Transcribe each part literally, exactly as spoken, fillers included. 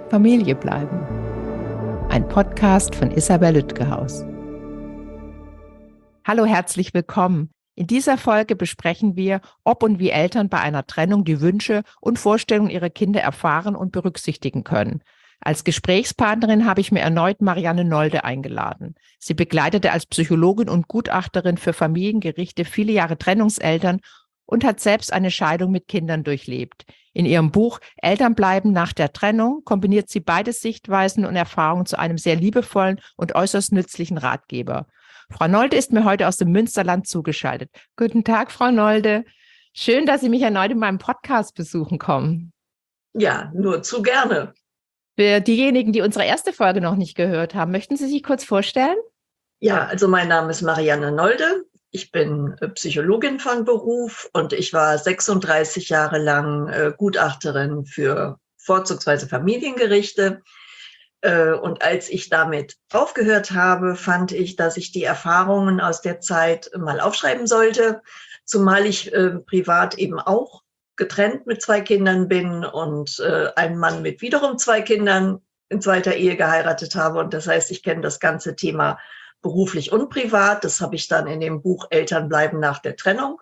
Familie bleiben. Ein Podcast von Isabel Lütgehaus. Hallo, herzlich willkommen. In dieser Folge besprechen wir, ob und wie Eltern bei einer Trennung die Wünsche und Vorstellungen ihrer Kinder erfahren und berücksichtigen können. Als Gesprächspartnerin habe ich mir erneut Marianne Nolde eingeladen. Sie begleitete als Psychologin und Gutachterin für Familiengerichte viele Jahre Trennungseltern und hat selbst eine Scheidung mit Kindern durchlebt. In ihrem Buch Eltern bleiben nach der Trennung kombiniert sie beide Sichtweisen und Erfahrungen zu einem sehr liebevollen und äußerst nützlichen Ratgeber. Frau Nolde ist mir heute aus dem Münsterland zugeschaltet. Guten Tag, Frau Nolde. Schön, dass Sie mich erneut in meinem Podcast besuchen kommen. Ja, nur zu gerne. Für diejenigen, die unsere erste Folge noch nicht gehört haben, möchten Sie sich kurz vorstellen? Ja, also mein Name ist Marianne Nolde. Ich bin Psychologin von Beruf und ich war sechsunddreißig Jahre lang äh, Gutachterin für vorzugsweise Familiengerichte. Äh, und als ich damit aufgehört habe, fand ich, dass ich die Erfahrungen aus der Zeit mal aufschreiben sollte, zumal ich äh, privat eben auch getrennt mit zwei Kindern bin und äh, einen Mann mit wiederum zwei Kindern in zweiter Ehe geheiratet habe. Und das heißt, ich kenne das ganze Thema beruflich und privat. Das habe ich dann in dem Buch Eltern bleiben nach der Trennung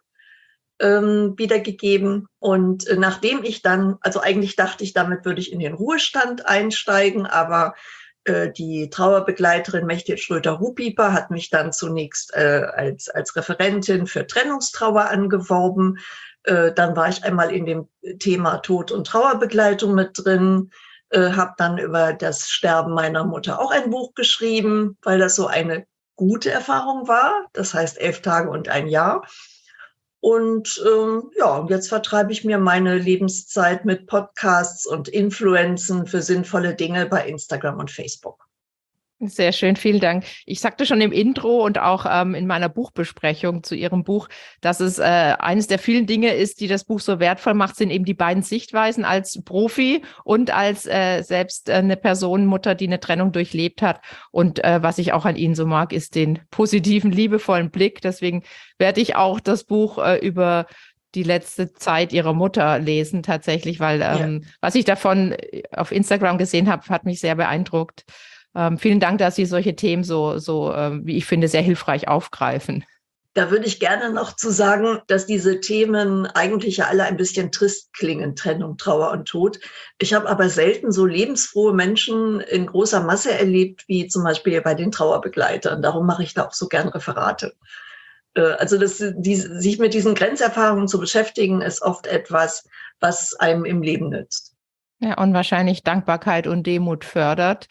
ähm, wiedergegeben. Und äh, nachdem ich dann, also eigentlich dachte ich, damit würde ich in den Ruhestand einsteigen, aber äh, die Trauerbegleiterin Mechthild Schröter-Ruhpieper hat mich dann zunächst äh, als, als Referentin für Trennungstrauer angeworben. Äh, dann war ich einmal in dem Thema Tod- und Trauerbegleitung mit drin. Äh, habe dann über das Sterben meiner Mutter auch ein Buch geschrieben, weil das so eine gute Erfahrung war. Das heißt elf Tage und ein Jahr. Und ähm, ja, und jetzt vertreibe ich mir meine Lebenszeit mit Podcasts und Influenzen für sinnvolle Dinge bei Instagram und Facebook. Sehr schön, vielen Dank. Ich sagte schon im Intro und auch ähm, in meiner Buchbesprechung zu Ihrem Buch, dass es äh, eines der vielen Dinge ist, die das Buch so wertvoll macht, sind eben die beiden Sichtweisen als Profi und als äh, selbst äh, eine Person, Mutter, die eine Trennung durchlebt hat. Und äh, was ich auch an Ihnen so mag, ist den positiven, liebevollen Blick. Deswegen werde ich auch das Buch äh, über die letzte Zeit ihrer Mutter lesen, tatsächlich, weil ähm, ja. was ich davon auf Instagram gesehen habe, hat mich sehr beeindruckt. Ähm, vielen Dank, dass Sie solche Themen so, so ähm, wie ich finde, sehr hilfreich aufgreifen. Da würde ich gerne noch zu sagen, dass diese Themen eigentlich ja alle ein bisschen trist klingen, Trennung, Trauer und Tod. Ich habe aber selten so lebensfrohe Menschen in großer Masse erlebt, wie zum Beispiel bei den Trauerbegleitern. Darum mache ich da auch so gern Referate. Also das, die, sich mit diesen Grenzerfahrungen zu beschäftigen, ist oft etwas, was einem im Leben nützt. Ja, und wahrscheinlich Dankbarkeit und Demut fördert.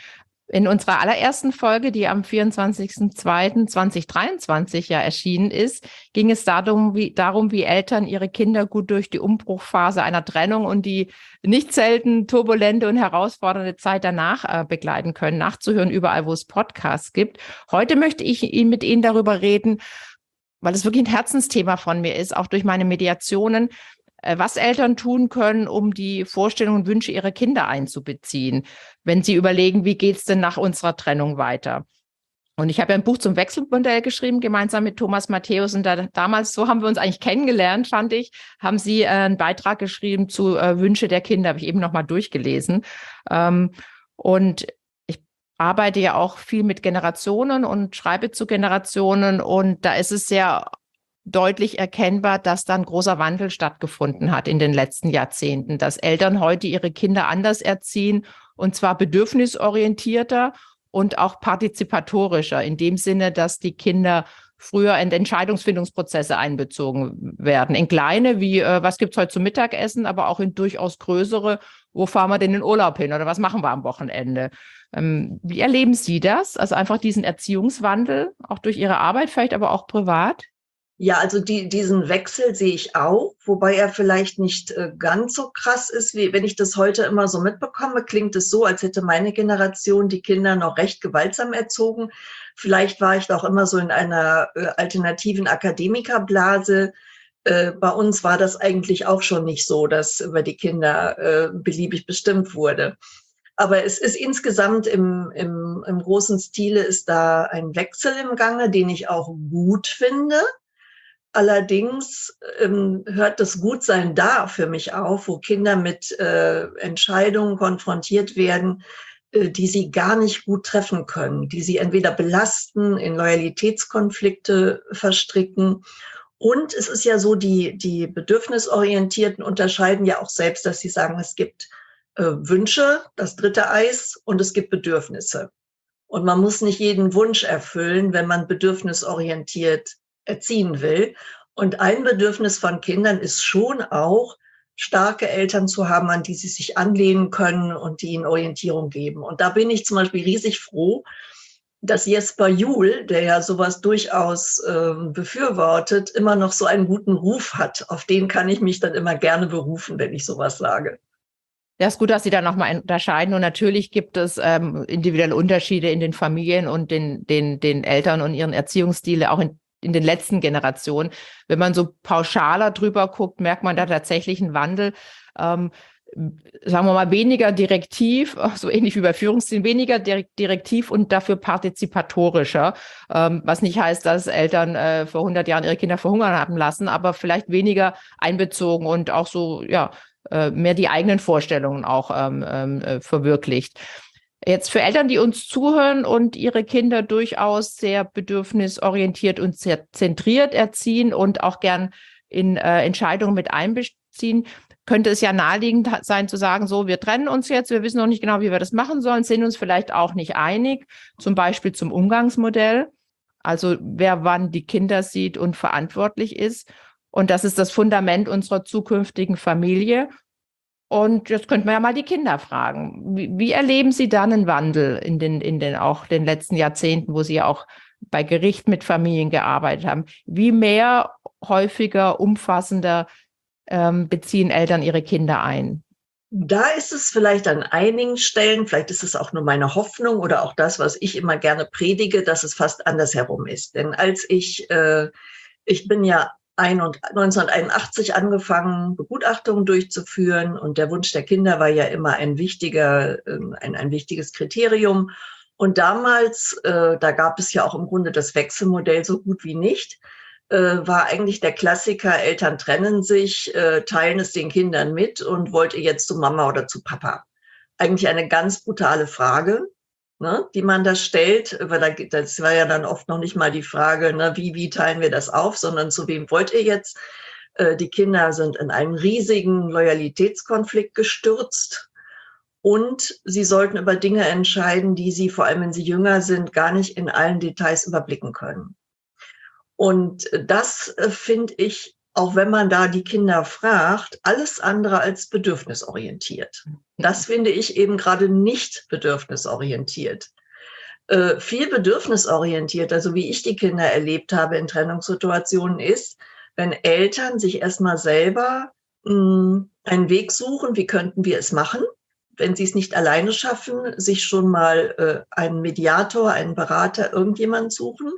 In unserer allerersten Folge, die am vierundzwanzigsten zweiten zweitausenddreiundzwanzig ja erschienen ist, ging es darum wie, darum, wie Eltern ihre Kinder gut durch die Umbruchphase einer Trennung und die nicht selten turbulente und herausfordernde Zeit danach äh, begleiten können, nachzuhören überall, wo es Podcasts gibt. Heute möchte ich mit Ihnen darüber reden, weil es wirklich ein Herzensthema von mir ist, auch durch meine Mediationen, was Eltern tun können, um die Vorstellungen und Wünsche ihrer Kinder einzubeziehen, wenn sie überlegen, wie geht es denn nach unserer Trennung weiter. Und ich habe ja ein Buch zum Wechselmodell geschrieben, gemeinsam mit Thomas Matthäus. Und da, damals, so haben wir uns eigentlich kennengelernt, fand ich, haben Sie äh, einen Beitrag geschrieben zu äh, Wünsche der Kinder, habe ich eben nochmal durchgelesen. Ähm, und ich arbeite ja auch viel mit Generationen und schreibe zu Generationen. Und da ist es sehr deutlich erkennbar, dass da ein großer Wandel stattgefunden hat in den letzten Jahrzehnten, dass Eltern heute ihre Kinder anders erziehen und zwar bedürfnisorientierter und auch partizipatorischer, in dem Sinne, dass die Kinder früher in Entscheidungsfindungsprozesse einbezogen werden. In kleine, wie äh, was gibt's heute zum Mittagessen, aber auch in durchaus größere, wo fahren wir denn in den Urlaub hin oder was machen wir am Wochenende? Ähm, wie erleben Sie das? Also einfach diesen Erziehungswandel, auch durch Ihre Arbeit, vielleicht aber auch privat? Ja, also die, diesen Wechsel sehe ich auch, wobei er vielleicht nicht äh, ganz so krass ist, wie wenn ich das heute immer so mitbekomme, klingt es so, als hätte meine Generation die Kinder noch recht gewaltsam erzogen. Vielleicht war ich doch immer so in einer äh, alternativen Akademikerblase. Äh, bei uns war das eigentlich auch schon nicht so, dass über die Kinder äh, beliebig bestimmt wurde. Aber es ist insgesamt im, im, im großen Stile ist da ein Wechsel im Gange, den ich auch gut finde. allerdings ähm, hört das Gutsein da für mich auf, wo Kinder mit äh, Entscheidungen konfrontiert werden, äh, die sie gar nicht gut treffen können, die sie entweder belasten, in Loyalitätskonflikte verstricken. Und es ist ja so, die, die Bedürfnisorientierten unterscheiden ja auch selbst, dass sie sagen, es gibt äh, Wünsche, das dritte Eis, und es gibt Bedürfnisse. Und man muss nicht jeden Wunsch erfüllen, wenn man bedürfnisorientiert erziehen will. Und ein Bedürfnis von Kindern ist schon auch, starke Eltern zu haben, an die sie sich anlehnen können und die ihnen Orientierung geben. Und da bin ich zum Beispiel riesig froh, dass Jesper Juhl, der ja sowas durchaus äh, befürwortet, immer noch so einen guten Ruf hat. Auf den kann ich mich dann immer gerne berufen, wenn ich sowas sage. Ja, ist gut, dass Sie da nochmal unterscheiden. Und natürlich gibt es ähm, individuelle Unterschiede in den Familien und den, den, den Eltern und ihren Erziehungsstile, auch in, in den letzten Generationen. Wenn man so pauschaler drüber guckt, merkt man da tatsächlich einen Wandel. Ähm, sagen wir mal, weniger direktiv, so ähnlich wie bei Führungsstilen, weniger direktiv und dafür partizipatorischer, ähm, was nicht heißt, dass Eltern äh, vor hundert Jahren ihre Kinder verhungern haben lassen, aber vielleicht weniger einbezogen und auch so, ja, äh, mehr die eigenen Vorstellungen auch ähm, äh, verwirklicht. Jetzt für Eltern, die uns zuhören und ihre Kinder durchaus sehr bedürfnisorientiert und sehr zentriert erziehen und auch gern in äh, Entscheidungen mit einbeziehen, könnte es ja naheliegend sein zu sagen, so, wir trennen uns jetzt, wir wissen noch nicht genau, wie wir das machen sollen, sind uns vielleicht auch nicht einig, zum Beispiel zum Umgangsmodell, also wer wann die Kinder sieht und verantwortlich ist. Und das ist das Fundament unserer zukünftigen Familie. Und jetzt könnten wir ja mal die Kinder fragen. Wie, wie erleben Sie da einen Wandel in den, in den auch den letzten Jahrzehnten, wo Sie ja auch bei Gericht mit Familien gearbeitet haben? Wie mehr, häufiger, umfassender ähm, beziehen Eltern ihre Kinder ein? Da ist es vielleicht an einigen Stellen, vielleicht ist es auch nur meine Hoffnung oder auch das, was ich immer gerne predige, dass es fast andersherum ist. Denn als ich, äh, ich bin ja neunzehnhunderteinundachtzig angefangen, Begutachtungen durchzuführen, und der Wunsch der Kinder war ja immer ein wichtiger, ein, ein wichtiges Kriterium. Und damals, äh, da gab es ja auch im Grunde das Wechselmodell so gut wie nicht, äh, war eigentlich der Klassiker, Eltern trennen sich, äh, teilen es den Kindern mit und wollt ihr jetzt zu Mama oder zu Papa? Eigentlich eine ganz brutale Frage, ne, die man da stellt, weil da, das war ja dann oft noch nicht mal die Frage, ne, wie, wie teilen wir das auf, sondern zu wem wollt ihr jetzt? Äh, die Kinder sind in einen riesigen Loyalitätskonflikt gestürzt und sie sollten über Dinge entscheiden, die sie, vor allem wenn sie jünger sind, gar nicht in allen Details überblicken können. Und das äh, finde ich, auch wenn man da die Kinder fragt, alles andere als bedürfnisorientiert. Das finde ich eben gerade nicht bedürfnisorientiert. Äh, viel bedürfnisorientiert, also wie ich die Kinder erlebt habe in Trennungssituationen, ist, wenn Eltern sich erstmal selber mh, einen Weg suchen, wie könnten wir es machen, wenn sie es nicht alleine schaffen, sich schon mal äh, einen Mediator, einen Berater, irgendjemanden suchen.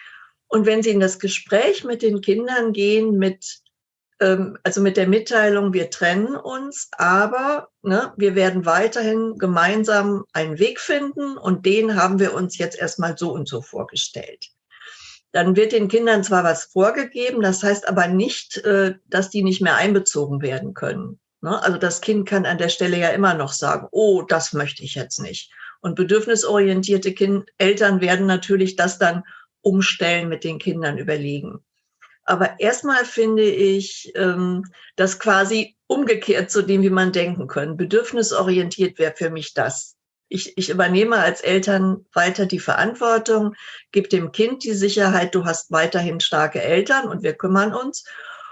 Und wenn Sie in das Gespräch mit den Kindern gehen, mit, ähm, also mit der Mitteilung, wir trennen uns, aber ne, wir werden weiterhin gemeinsam einen Weg finden und den haben wir uns jetzt erstmal so und so vorgestellt. Dann wird den Kindern zwar was vorgegeben, das heißt aber nicht, äh, dass die nicht mehr einbezogen werden können. Ne? Also das Kind kann an der Stelle ja immer noch sagen, oh, das möchte ich jetzt nicht. Und bedürfnisorientierte kind- Eltern werden natürlich das dann umstellen, mit den Kindern überlegen. Aber erstmal finde ich ähm, das quasi umgekehrt zu dem, wie man denken kann. Bedürfnisorientiert wäre für mich das. Ich, ich übernehme als Eltern weiter die Verantwortung, gebe dem Kind die Sicherheit, du hast weiterhin starke Eltern und wir kümmern uns.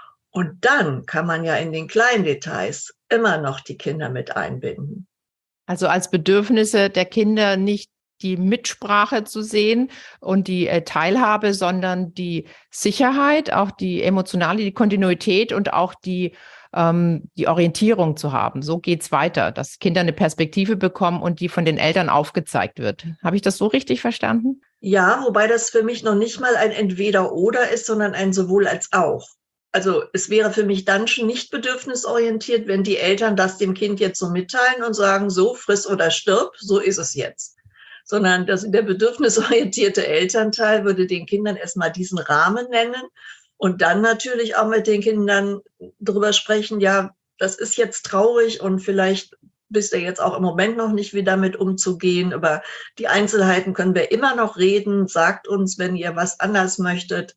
Und dann kann man ja in den kleinen Details immer noch die Kinder mit einbinden. Also als Bedürfnisse der Kinder nicht die Mitsprache zu sehen und die äh, Teilhabe, sondern die Sicherheit, auch die emotionale, die Kontinuität und auch die, ähm, die Orientierung zu haben. So geht's weiter, dass Kinder eine Perspektive bekommen und die von den Eltern aufgezeigt wird. Habe ich das so richtig verstanden? Ja, wobei das für mich noch nicht mal ein Entweder-Oder ist, sondern ein sowohl als auch. Also es wäre für mich dann schon nicht bedürfnisorientiert, wenn die Eltern das dem Kind jetzt so mitteilen und sagen, so friss oder stirb, so ist es jetzt. Sondern das, der bedürfnisorientierte Elternteil würde den Kindern erstmal diesen Rahmen nennen Und dann natürlich auch mit den Kindern drüber sprechen, ja, das ist jetzt traurig und vielleicht bist du jetzt auch im Moment noch nicht, wie damit umzugehen. Über die Einzelheiten können wir immer noch reden. Sagt uns, wenn ihr was anders möchtet.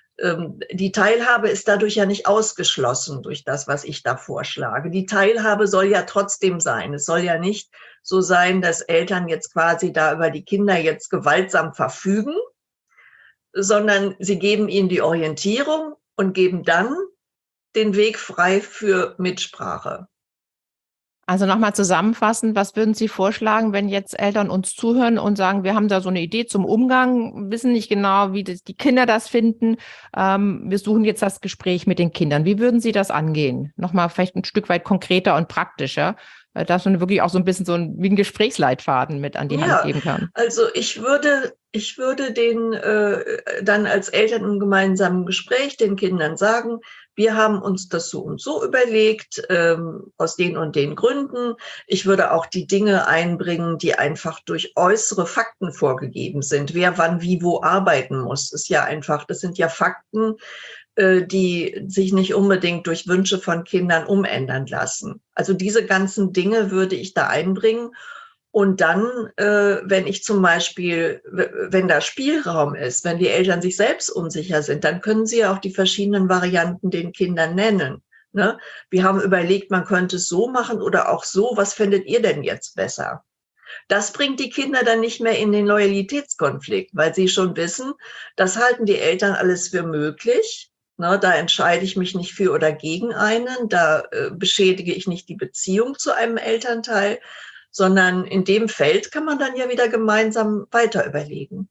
Die Teilhabe ist dadurch ja nicht ausgeschlossen durch das, was ich da vorschlage. Die Teilhabe soll ja trotzdem sein. Es soll ja nicht so sein, dass Eltern jetzt quasi da über die Kinder jetzt gewaltsam verfügen, sondern sie geben ihnen die Orientierung und geben dann den Weg frei für Mitsprache. Also nochmal zusammenfassend, was würden Sie vorschlagen, wenn jetzt Eltern uns zuhören und sagen, wir haben da so eine Idee zum Umgang, wissen nicht genau, wie das, die Kinder das finden. Ähm, wir suchen jetzt das Gespräch mit den Kindern. Wie würden Sie das angehen? Nochmal vielleicht ein Stück weit konkreter und praktischer, äh, dass man wirklich auch so ein bisschen so ein, wie ein Gesprächsleitfaden mit an die Hand Ja, geben kann. Also ich würde, ich würde den äh, dann als Eltern im gemeinsamen Gespräch den Kindern sagen, wir haben uns das so und so überlegt, ähm, aus den und den Gründen. Ich würde auch die Dinge einbringen, die einfach durch äußere Fakten vorgegeben sind. Wer wann wie wo arbeiten muss, ist ja einfach, das sind ja Fakten, äh, die sich nicht unbedingt durch Wünsche von Kindern umändern lassen. Also diese ganzen Dinge würde ich da einbringen. Und dann, äh, wenn ich zum Beispiel, wenn da Spielraum ist, wenn die Eltern sich selbst unsicher sind, dann können sie ja auch die verschiedenen Varianten den Kindern nennen. Ne? Wir haben überlegt, man könnte es so machen oder auch so. Was findet ihr denn jetzt besser? Das bringt die Kinder dann nicht mehr in den Loyalitätskonflikt, weil sie schon wissen, das halten die Eltern alles für möglich. Ne, da entscheide ich mich nicht für oder gegen einen, da äh, beschädige ich nicht die Beziehung zu einem Elternteil, sondern in dem Feld kann man dann ja wieder gemeinsam weiter überlegen.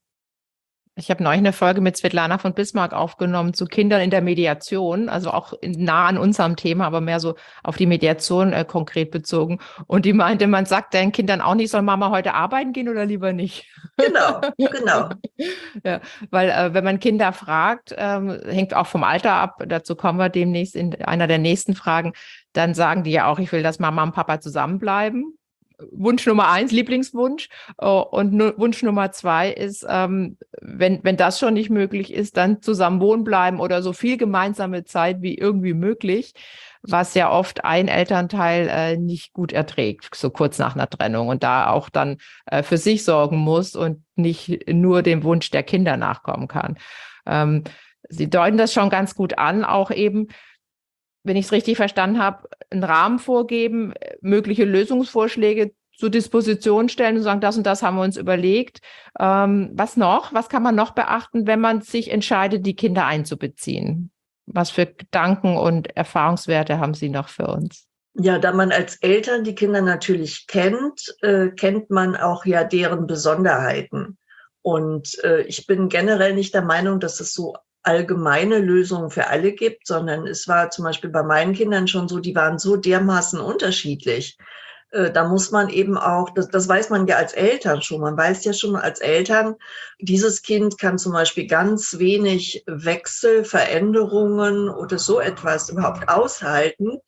Ich habe neulich eine Folge mit Svetlana von Bismarck aufgenommen zu Kindern in der Mediation, also auch in, nah an unserem Thema, aber mehr so auf die Mediation äh, konkret bezogen. Und die meinte, man sagt deinen Kindern auch nicht, soll Mama heute arbeiten gehen oder lieber nicht? Genau, genau. Ja, weil äh, wenn man Kinder fragt, ähm, hängt auch vom Alter ab, dazu kommen wir demnächst in einer der nächsten Fragen, dann sagen die ja auch, ich will, dass Mama und Papa zusammenbleiben. Wunsch Nummer eins, Lieblingswunsch. Und Wunsch Nummer zwei ist, ähm, wenn, wenn das schon nicht möglich ist, dann zusammen wohnen bleiben oder so viel gemeinsame Zeit wie irgendwie möglich, was ja oft ein Elternteil äh, nicht gut erträgt, so kurz nach einer Trennung und da auch dann äh, für sich sorgen muss und nicht nur dem Wunsch der Kinder nachkommen kann. Ähm, Sie deuten das schon ganz gut an, auch eben, wenn ich es richtig verstanden habe, einen Rahmen vorgeben, mögliche Lösungsvorschläge zur Disposition stellen und sagen, das und das haben wir uns überlegt. Ähm, was noch? Was kann man noch beachten, wenn man sich entscheidet, die Kinder einzubeziehen? Was für Gedanken und Erfahrungswerte haben Sie noch für uns? Ja, da man als Eltern die Kinder natürlich kennt, äh, kennt man auch ja deren Besonderheiten. Und äh, ich bin generell nicht der Meinung, dass es so allgemeine Lösungen für alle gibt, sondern es war zum Beispiel bei meinen Kindern schon so, die waren so dermaßen unterschiedlich. Äh, da muss man eben auch, das, das weiß man ja als Eltern schon, man weiß ja schon als Eltern, dieses Kind kann zum Beispiel ganz wenig Wechsel, Veränderungen oder so etwas überhaupt aushalten.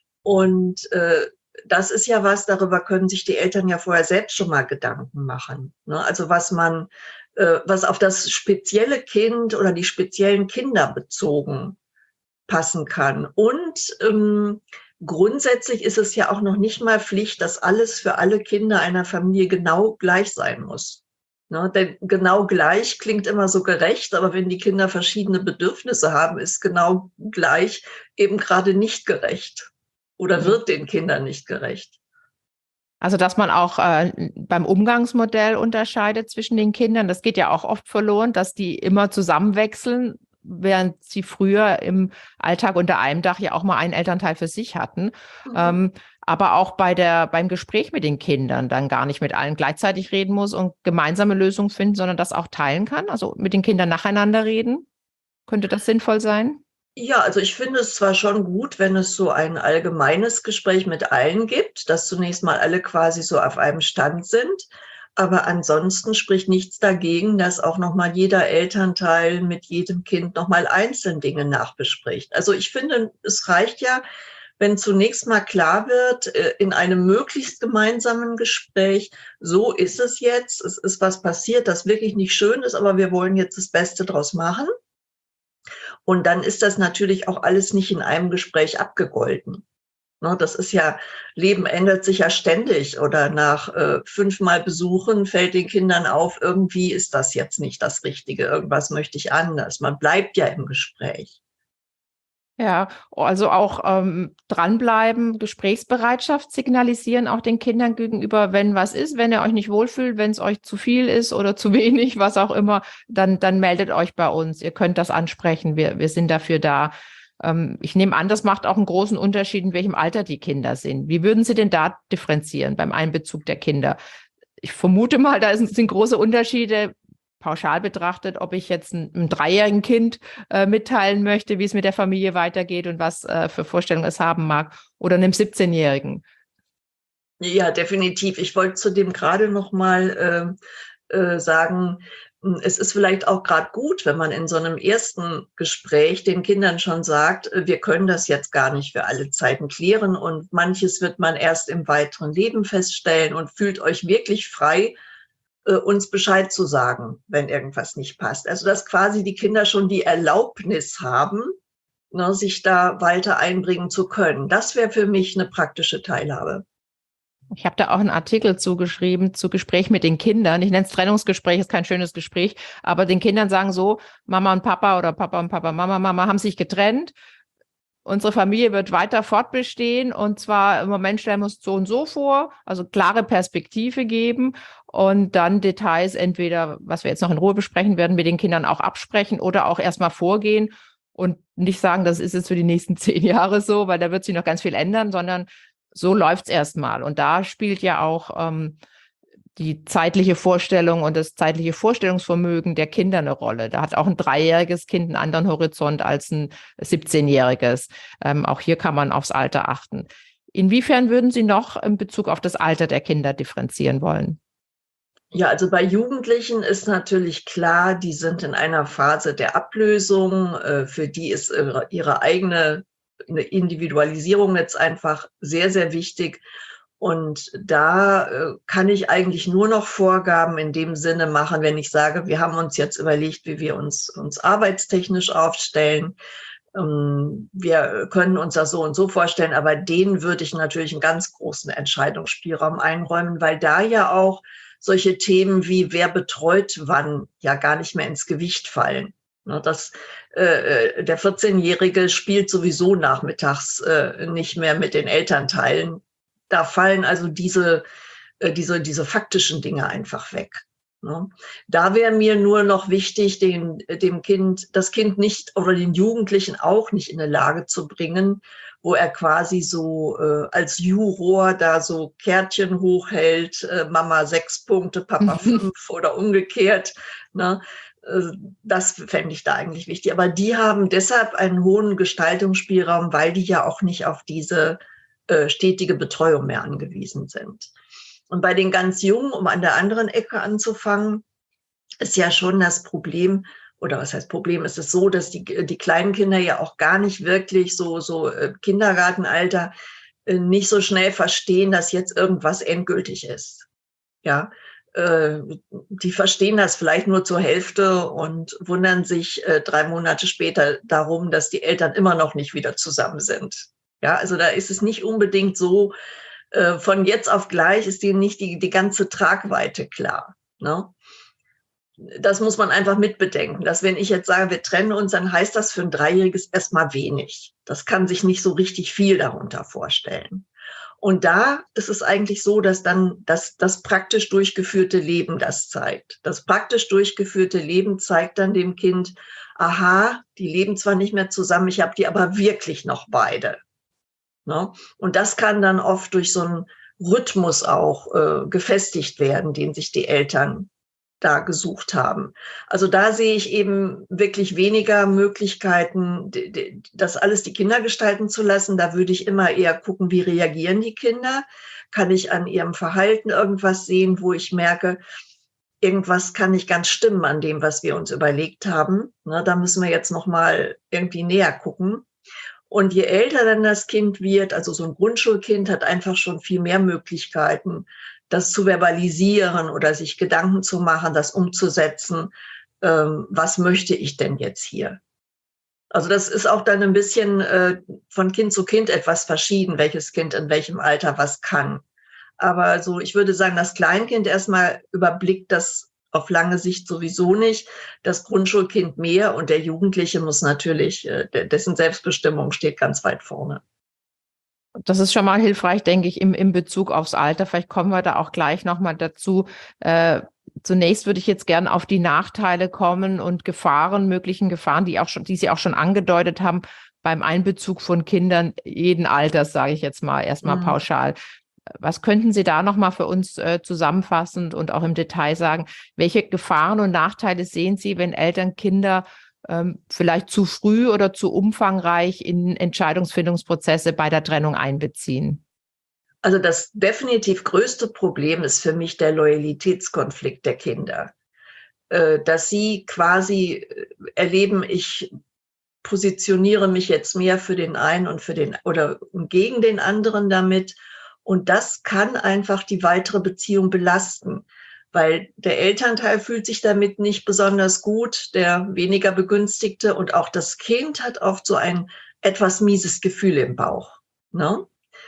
Und äh, das ist ja was, darüber können sich die Eltern ja vorher selbst schon mal Gedanken machen. Ne? Also was man, äh, was auf das spezielle Kind oder die speziellen Kinder bezogen passen kann. Und ähm, grundsätzlich ist es ja auch noch nicht mal Pflicht, dass alles für alle Kinder einer Familie genau gleich sein muss. Ne? Denn genau gleich klingt immer so gerecht, aber wenn die Kinder verschiedene Bedürfnisse haben, ist genau gleich eben gerade nicht gerecht. Oder wird den Kindern nicht gerecht. Also, dass man auch äh, beim Umgangsmodell unterscheidet zwischen den Kindern. Das geht ja auch oft verloren, dass die immer zusammenwechseln, während sie früher im Alltag unter einem Dach ja auch mal einen Elternteil für sich hatten. Mhm. Ähm, aber auch bei der, beim Gespräch mit den Kindern dann gar nicht mit allen gleichzeitig reden muss und gemeinsame Lösungen finden, sondern das auch teilen kann. Also mit den Kindern nacheinander reden. Könnte das sinnvoll sein? Ja, also ich finde es zwar schon gut, wenn es so ein allgemeines Gespräch mit allen gibt, dass zunächst mal alle quasi so auf einem Stand sind, aber ansonsten spricht nichts dagegen, dass auch nochmal jeder Elternteil mit jedem Kind nochmal einzeln Dinge nachbespricht. Also ich finde, es reicht ja, wenn zunächst mal klar wird, in einem möglichst gemeinsamen Gespräch, so ist es jetzt, es ist was passiert, das wirklich nicht schön ist, aber wir wollen jetzt das Beste draus machen. Und dann ist das natürlich auch alles nicht in einem Gespräch abgegolten. Ne, das ist ja, Leben ändert sich ja ständig oder nach äh, fünfmal Besuchen fällt den Kindern auf, irgendwie ist das jetzt nicht das Richtige, irgendwas möchte ich anders. Man bleibt ja im Gespräch. Ja, also auch ähm, dranbleiben, Gesprächsbereitschaft signalisieren auch den Kindern gegenüber, wenn was ist, wenn ihr euch nicht wohlfühlt, wenn es euch zu viel ist oder zu wenig, was auch immer, dann, dann meldet euch bei uns. Ihr könnt das ansprechen, wir, wir sind dafür da. Ähm, ich nehme an, das macht auch einen großen Unterschied, in welchem Alter die Kinder sind. Wie würden Sie denn da differenzieren beim Einbezug der Kinder? Ich vermute mal, da sind große Unterschiede, pauschal betrachtet, ob ich jetzt einem, einem dreijährigen Kind äh, mitteilen möchte, wie es mit der Familie weitergeht und was äh, für Vorstellungen es haben mag, oder einem siebzehnjährigen. Ja, definitiv. Ich wollte zu dem gerade noch mal äh, äh, sagen, es ist vielleicht auch gerade gut, wenn man in so einem ersten Gespräch den Kindern schon sagt, wir können das jetzt gar nicht für alle Zeiten klären und manches wird man erst im weiteren Leben feststellen und fühlt euch wirklich frei, uns Bescheid zu sagen, wenn irgendwas nicht passt. Also dass quasi die Kinder schon die Erlaubnis haben, ne, sich da weiter einbringen zu können. Das wäre für mich eine praktische Teilhabe. Ich habe da auch einen Artikel zugeschrieben zu Gespräch mit den Kindern. Ich nenne es Trennungsgespräch, ist kein schönes Gespräch, aber den Kindern sagen so, Mama und Papa oder Papa und Papa, Mama, Mama haben sich getrennt. Unsere Familie wird weiter fortbestehen und zwar im Moment stellen wir uns so und so vor, also klare Perspektive geben und dann Details entweder, was wir jetzt noch in Ruhe besprechen werden, mit den Kindern auch absprechen oder auch erstmal vorgehen und nicht sagen, das ist jetzt für die nächsten zehn Jahre so, weil da wird sich noch ganz viel ändern, sondern so läuft's erstmal. Und da spielt ja auch ähm, die zeitliche Vorstellung und das zeitliche Vorstellungsvermögen der Kinder eine Rolle. Da hat auch ein dreijähriges Kind einen anderen Horizont als ein siebzehnjähriges. Ähm, auch hier kann man aufs Alter achten. Inwiefern würden Sie noch in Bezug auf das Alter der Kinder differenzieren wollen? Ja, also bei Jugendlichen ist natürlich klar, die sind in einer Phase der Ablösung. Für die ist ihre, ihre eigene eine Individualisierung jetzt einfach sehr, sehr wichtig. Und da äh, kann ich eigentlich nur noch Vorgaben in dem Sinne machen, wenn ich sage, wir haben uns jetzt überlegt, wie wir uns, uns arbeitstechnisch aufstellen. Ähm, wir können uns das so und so vorstellen, aber denen würde ich natürlich einen ganz großen Entscheidungsspielraum einräumen, weil da ja auch solche Themen wie wer betreut wann ja gar nicht mehr ins Gewicht fallen. Das, äh, der vierzehnjährige spielt sowieso nachmittags äh, nicht mehr mit den Elternteilen. Da fallen also diese, äh, diese, diese faktischen Dinge einfach weg. Ne? Da wäre mir nur noch wichtig, den, dem Kind, das Kind nicht oder den Jugendlichen auch nicht in eine Lage zu bringen, wo er quasi so äh, als Juror da so Kärtchen hochhält, äh, Mama sechs Punkte, Papa fünf oder umgekehrt. Ne? Das fände ich da eigentlich wichtig. Aber die haben deshalb einen hohen Gestaltungsspielraum, weil die ja auch nicht auf diese äh, stetige Betreuung mehr angewiesen sind. Und bei den ganz Jungen, um an der anderen Ecke anzufangen, ist ja schon das Problem, oder was heißt Problem, ist es so, dass die, die kleinen Kinder ja auch gar nicht wirklich so, so äh, Kindergartenalter äh, nicht so schnell verstehen, dass jetzt irgendwas endgültig ist. Ja, die verstehen das vielleicht nur zur Hälfte und wundern sich äh, drei Monate später darum, dass die Eltern immer noch nicht wieder zusammen sind. Ja, also da ist es nicht unbedingt so, äh, von jetzt auf gleich ist denen nicht die, die ganze Tragweite klar. Ne? Das muss man einfach mitbedenken, dass wenn ich jetzt sage, wir trennen uns, dann heißt das für ein Dreijähriges erstmal wenig. Das kann sich nicht so richtig viel darunter vorstellen. Und da ist es eigentlich so, dass dann das, das praktisch durchgeführte Leben das zeigt. Das praktisch durchgeführte Leben zeigt dann dem Kind, aha, die leben zwar nicht mehr zusammen, ich habe die aber wirklich noch beide. Ne? Und das kann dann oft durch so einen Rhythmus auch äh, gefestigt werden, den sich die Eltern da gesucht haben. Also da sehe ich eben wirklich weniger Möglichkeiten, das alles die Kinder gestalten zu lassen. Da würde ich immer eher gucken, wie reagieren die Kinder? Kann ich an ihrem Verhalten irgendwas sehen, wo ich merke, irgendwas kann nicht ganz stimmen an dem, was wir uns überlegt haben. Na, da müssen wir jetzt noch mal irgendwie näher gucken. Und je älter dann das Kind wird, also so ein Grundschulkind hat einfach schon viel mehr Möglichkeiten, das zu verbalisieren oder sich Gedanken zu machen, das umzusetzen. Ähm, was möchte ich denn jetzt hier? Also das ist auch dann ein bisschen äh, von Kind zu Kind etwas verschieden, welches Kind in welchem Alter was kann. Aber so, ich würde sagen, das Kleinkind erstmal überblickt das auf lange Sicht sowieso nicht, das Grundschulkind mehr und der Jugendliche muss natürlich, äh, dessen Selbstbestimmung steht ganz weit vorne. Das ist schon mal hilfreich, denke ich, im, im Bezug aufs Alter. Vielleicht kommen wir da auch gleich nochmal dazu. Äh, zunächst würde ich jetzt gerne auf die Nachteile kommen und Gefahren, möglichen Gefahren, die auch schon, die Sie auch schon angedeutet haben, beim Einbezug von Kindern jeden Alters, sage ich jetzt mal, erstmal Mhm. pauschal. Was könnten Sie da nochmal für uns äh, zusammenfassend und auch im Detail sagen? Welche Gefahren und Nachteile sehen Sie, wenn Eltern Kinder ähm, vielleicht zu früh oder zu umfangreich in Entscheidungsfindungsprozesse bei der Trennung einbeziehen? Also das definitiv größte Problem ist für mich der Loyalitätskonflikt der Kinder, äh, dass sie quasi erleben, ich positioniere mich jetzt mehr für den einen und für den oder gegen den anderen damit. Und das kann einfach die weitere Beziehung belasten, weil der Elternteil fühlt sich damit nicht besonders gut, der weniger Begünstigte, und auch das Kind hat oft so ein etwas mieses Gefühl im Bauch. Ne?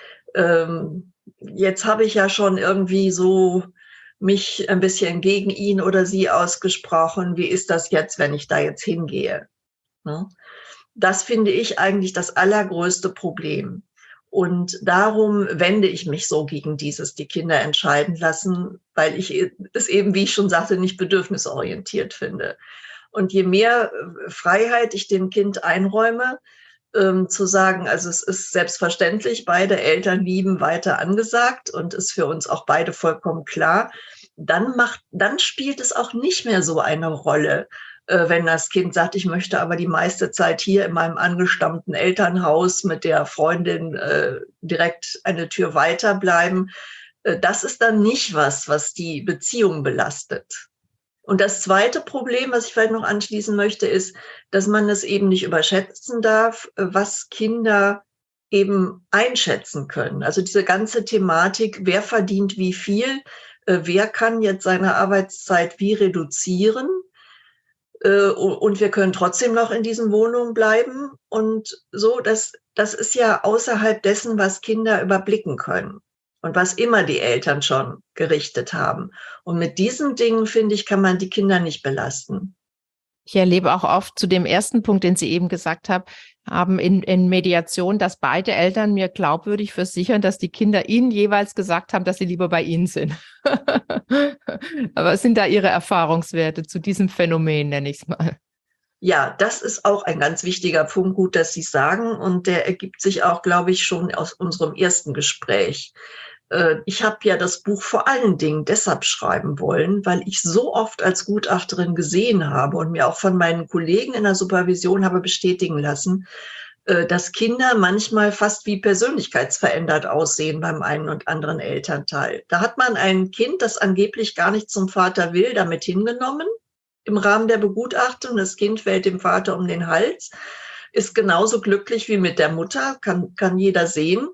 Ähm, jetzt habe ich ja schon irgendwie so mich ein bisschen gegen ihn oder sie ausgesprochen. Wie ist das jetzt, wenn ich da jetzt hingehe? Ne? Das finde ich eigentlich das allergrößte Problem. Und darum wende ich mich so gegen dieses, die Kinder entscheiden lassen, weil ich es eben, wie ich schon sagte, nicht bedürfnisorientiert finde. Und je mehr Freiheit ich dem Kind einräume, ähm, zu sagen, also es ist selbstverständlich, beide Eltern lieben weiter angesagt und ist für uns auch beide vollkommen klar, dann macht, dann spielt es auch nicht mehr so eine Rolle, äh, wenn das Kind sagt, ich möchte aber die meiste Zeit hier in meinem angestammten Elternhaus mit der Freundin äh, direkt eine Tür weiter bleiben. Äh, das ist dann nicht was, was die Beziehung belastet. Und das zweite Problem, was ich vielleicht noch anschließen möchte, ist, dass man es eben nicht überschätzen darf, was Kinder eben einschätzen können. Also diese ganze Thematik, wer verdient wie viel, wer kann jetzt seine Arbeitszeit wie reduzieren, und wir können trotzdem noch in diesen Wohnungen bleiben. Und so, das, das ist ja außerhalb dessen, was Kinder überblicken können und was immer die Eltern schon gerichtet haben. Und mit diesen Dingen, finde ich, kann man die Kinder nicht belasten. Ich erlebe auch oft zu dem ersten Punkt, den Sie eben gesagt haben, haben in, in Mediation, dass beide Eltern mir glaubwürdig versichern, dass die Kinder ihnen jeweils gesagt haben, dass sie lieber bei ihnen sind. Aber was sind da Ihre Erfahrungswerte zu diesem Phänomen, nenne ich es mal? Ja, das ist auch ein ganz wichtiger Punkt, gut, dass Sie es sagen. Und der ergibt sich auch, glaube ich, schon aus unserem ersten Gespräch. Ich habe ja das Buch vor allen Dingen deshalb schreiben wollen, weil ich so oft als Gutachterin gesehen habe und mir auch von meinen Kollegen in der Supervision habe bestätigen lassen, dass Kinder manchmal fast wie persönlichkeitsverändert aussehen beim einen und anderen Elternteil. Da hat man ein Kind, das angeblich gar nicht zum Vater will, damit hingenommen im Rahmen der Begutachtung. Das Kind fällt dem Vater um den Hals, ist genauso glücklich wie mit der Mutter, kann, kann jeder sehen.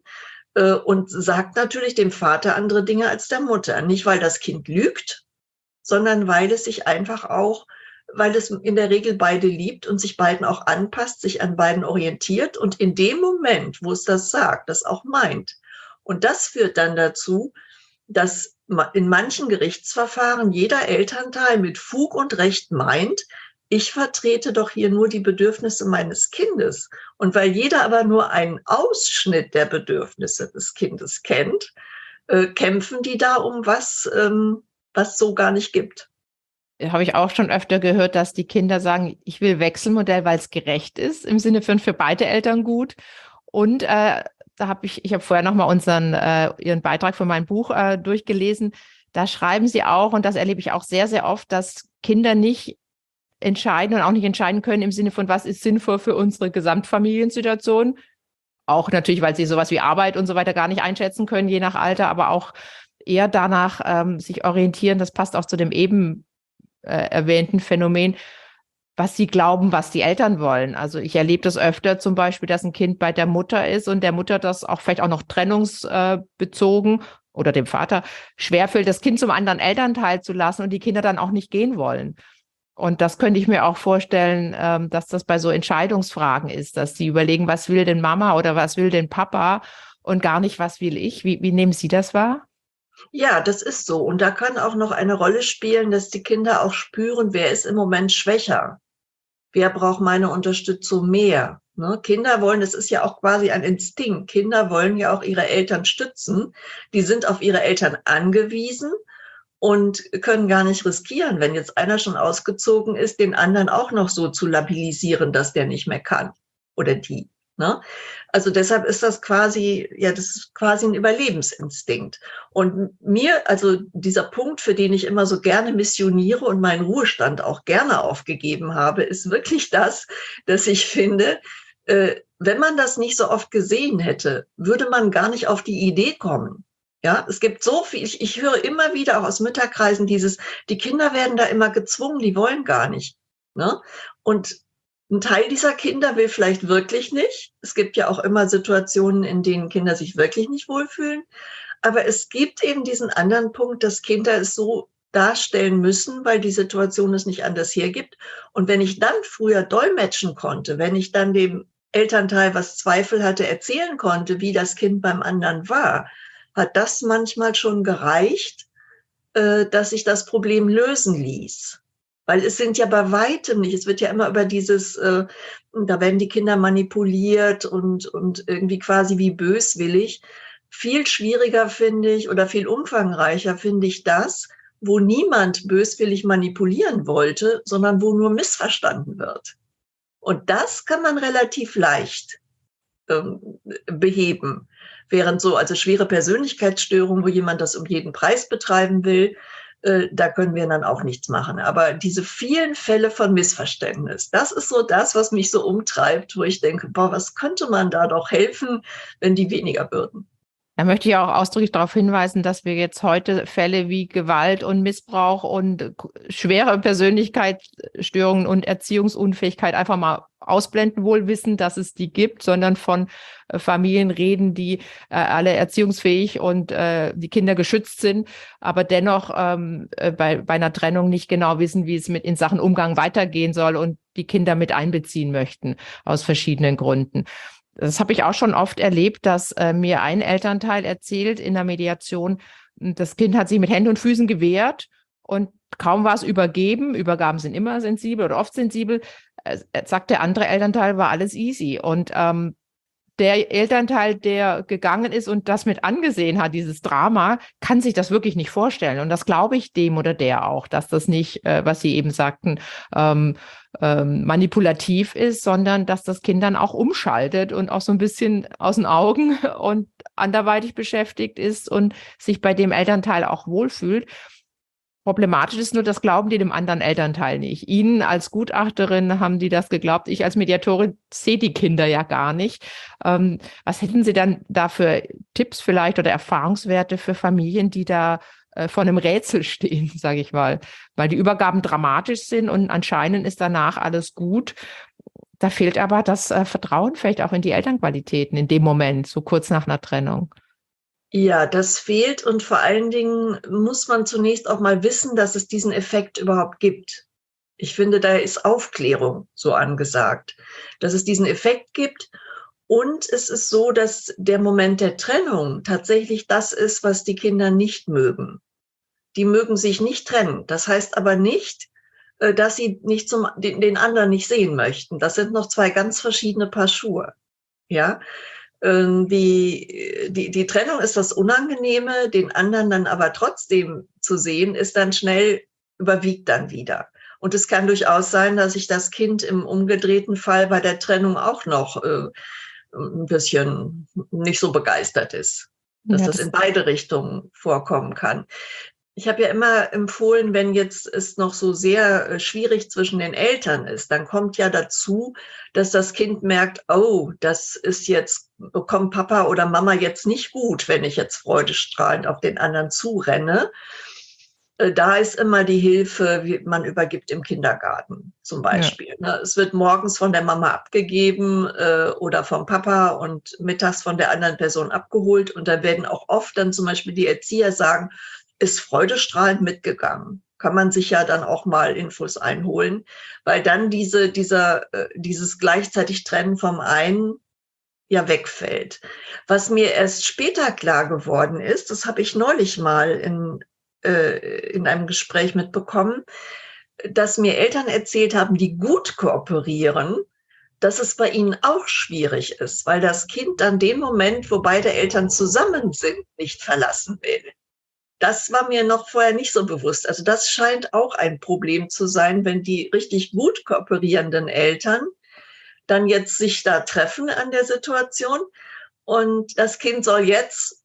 Und sagt natürlich dem Vater andere Dinge als der Mutter. Nicht, weil das Kind lügt, sondern weil es sich einfach auch, weil es in der Regel beide liebt und sich beiden auch anpasst, sich an beiden orientiert und in dem Moment, wo es das sagt, das auch meint. Und das führt dann dazu, dass in manchen Gerichtsverfahren jeder Elternteil mit Fug und Recht meint, ich vertrete doch hier nur die Bedürfnisse meines Kindes. Und weil jeder aber nur einen Ausschnitt der Bedürfnisse des Kindes kennt, äh, kämpfen die da um was, ähm, was so gar nicht gibt. Habe ich auch schon öfter gehört, dass die Kinder sagen, ich will Wechselmodell, weil es gerecht ist, im Sinne von für beide Eltern gut. Und äh, da habe ich, ich habe vorher nochmal unseren, äh, Ihren Beitrag von meinem Buch äh, durchgelesen. Da schreiben Sie auch, und das erlebe ich auch sehr, sehr oft, dass Kinder nicht entscheiden und auch nicht entscheiden können im Sinne von, was ist sinnvoll für unsere Gesamtfamiliensituation. Auch natürlich, weil sie sowas wie Arbeit und so weiter gar nicht einschätzen können, je nach Alter, aber auch eher danach ähm, sich orientieren. Das passt auch zu dem eben äh, erwähnten Phänomen, was sie glauben, was die Eltern wollen. Also ich erlebe das öfter zum Beispiel, dass ein Kind bei der Mutter ist und der Mutter das auch vielleicht auch noch trennungsbezogen oder dem Vater schwerfällt, das Kind zum anderen Elternteil zu lassen und die Kinder dann auch nicht gehen wollen. Und das könnte ich mir auch vorstellen, ähm, dass das bei so Entscheidungsfragen ist, dass die überlegen, was will denn Mama oder was will denn Papa und gar nicht, was will ich. Wie, wie nehmen Sie das wahr? Ja, das ist so. Und da kann auch noch eine Rolle spielen, dass die Kinder auch spüren, wer ist im Moment schwächer. Wer braucht meine Unterstützung mehr? Ne? Kinder wollen, das ist ja auch quasi ein Instinkt. Kinder wollen ja auch ihre Eltern stützen. Die sind auf ihre Eltern angewiesen und können gar nicht riskieren, wenn jetzt einer schon ausgezogen ist, den anderen auch noch so zu labilisieren, dass der nicht mehr kann oder die. Ne? Also deshalb ist das quasi, ja, das ist quasi ein Überlebensinstinkt. Und mir, also dieser Punkt, für den ich immer so gerne missioniere und meinen Ruhestand auch gerne aufgegeben habe, ist wirklich das, dass ich finde, äh, wenn man das nicht so oft gesehen hätte, würde man gar nicht auf die Idee kommen. Ja, es gibt so viel, ich, ich höre immer wieder auch aus Mütterkreisen dieses, die Kinder werden da immer gezwungen, die wollen gar nicht. Ne? Und ein Teil dieser Kinder will vielleicht wirklich nicht. Es gibt ja auch immer Situationen, in denen Kinder sich wirklich nicht wohlfühlen. Aber es gibt eben diesen anderen Punkt, dass Kinder es so darstellen müssen, weil die Situation es nicht anders hergibt. Und wenn ich dann früher dolmetschen konnte, wenn ich dann dem Elternteil, was Zweifel hatte, erzählen konnte, wie das Kind beim anderen war, hat das manchmal schon gereicht, äh, dass sich das Problem lösen ließ. Weil es sind ja bei weitem nicht, es wird ja immer über dieses, äh, da werden die Kinder manipuliert und, und irgendwie quasi wie böswillig. Viel schwieriger finde ich oder viel umfangreicher finde ich das, wo niemand böswillig manipulieren wollte, sondern wo nur missverstanden wird. Und das kann man relativ leicht ähm, beheben. Während so, also schwere Persönlichkeitsstörungen, wo jemand das um jeden Preis betreiben will, äh, da können wir dann auch nichts machen. Aber diese vielen Fälle von Missverständnis, das ist so das, was mich so umtreibt, wo ich denke, boah, was könnte man da doch helfen, wenn die weniger würden? Da möchte ich auch ausdrücklich darauf hinweisen, dass wir jetzt heute Fälle wie Gewalt und Missbrauch und schwere Persönlichkeitsstörungen und Erziehungsunfähigkeit einfach mal ausblenden, wohl wissen, dass es die gibt, sondern von äh, Familien reden, die äh, alle erziehungsfähig und äh, die Kinder geschützt sind, aber dennoch ähm, äh, bei, bei einer Trennung nicht genau wissen, wie es mit in Sachen Umgang weitergehen soll und die Kinder mit einbeziehen möchten, aus verschiedenen Gründen. Das habe ich auch schon oft erlebt, dass äh, mir ein Elternteil erzählt in der Mediation, das Kind hat sich mit Händen und Füßen gewehrt und kaum war es übergeben, Übergaben sind immer sensibel oder oft sensibel, äh, sagt der andere Elternteil, war alles easy. Und ähm, der Elternteil, der gegangen ist und das mit angesehen hat, dieses Drama, kann sich das wirklich nicht vorstellen. Und das glaube ich dem oder der auch, dass das nicht, äh, was Sie eben sagten, ähm, ähm, manipulativ ist, sondern dass das Kind dann auch umschaltet und auch so ein bisschen aus den Augen und anderweitig beschäftigt ist und sich bei dem Elternteil auch wohlfühlt. Problematisch ist nur, das glauben die dem anderen Elternteil nicht. Ihnen als Gutachterin haben die das geglaubt. Ich als Mediatorin sehe die Kinder ja gar nicht. Ähm, was hätten Sie dann da für Tipps vielleicht oder Erfahrungswerte für Familien, die da äh, vor einem Rätsel stehen, sage ich mal? Weil die Übergaben dramatisch sind und anscheinend ist danach alles gut. Da fehlt aber das äh, Vertrauen vielleicht auch in die Elternqualitäten in dem Moment, so kurz nach einer Trennung. Ja, das fehlt und vor allen Dingen muss man zunächst auch mal wissen, dass es diesen Effekt überhaupt gibt. Ich finde, da ist Aufklärung so angesagt, dass es diesen Effekt gibt. Und es ist so, dass der Moment der Trennung tatsächlich das ist, was die Kinder nicht mögen. Die mögen sich nicht trennen. Das heißt aber nicht, dass sie nicht zum, den anderen nicht sehen möchten. Das sind noch zwei ganz verschiedene Paar Schuhe. Ja. Die, die, die Trennung ist das Unangenehme, den anderen dann aber trotzdem zu sehen, ist dann schnell, überwiegt dann wieder. Und es kann durchaus sein, dass sich das Kind im umgedrehten Fall bei der Trennung auch noch äh, ein bisschen nicht so begeistert ist, dass Ja, das das in beide Richtungen vorkommen kann. Ich habe ja immer empfohlen, wenn jetzt es noch so sehr äh, schwierig zwischen den Eltern ist, dann kommt ja dazu, dass das Kind merkt, oh, das ist jetzt, bekommt Papa oder Mama jetzt nicht gut, wenn ich jetzt freudestrahlend auf den anderen zurenne. Äh, da ist immer die Hilfe, wie man übergibt im Kindergarten zum Beispiel. Ja. Ne? Es wird morgens von der Mama abgegeben äh, oder vom Papa und mittags von der anderen Person abgeholt. Und da werden auch oft dann zum Beispiel die Erzieher sagen, ist freudestrahlend mitgegangen. kann man sich ja dann auch mal Infos einholen, weil dann diese, dieser, dieses gleichzeitig Trennen vom einen ja wegfällt. Was mir erst später klar geworden ist, das habe ich neulich mal in, äh, in einem Gespräch mitbekommen, dass mir Eltern erzählt haben, die gut kooperieren, dass es bei ihnen auch schwierig ist, weil das Kind dann den Moment, wo beide Eltern zusammen sind, nicht verlassen will. Das war mir noch vorher nicht so bewusst. Also das scheint auch ein Problem zu sein, wenn die richtig gut kooperierenden Eltern dann jetzt sich da treffen an der Situation und das Kind soll jetzt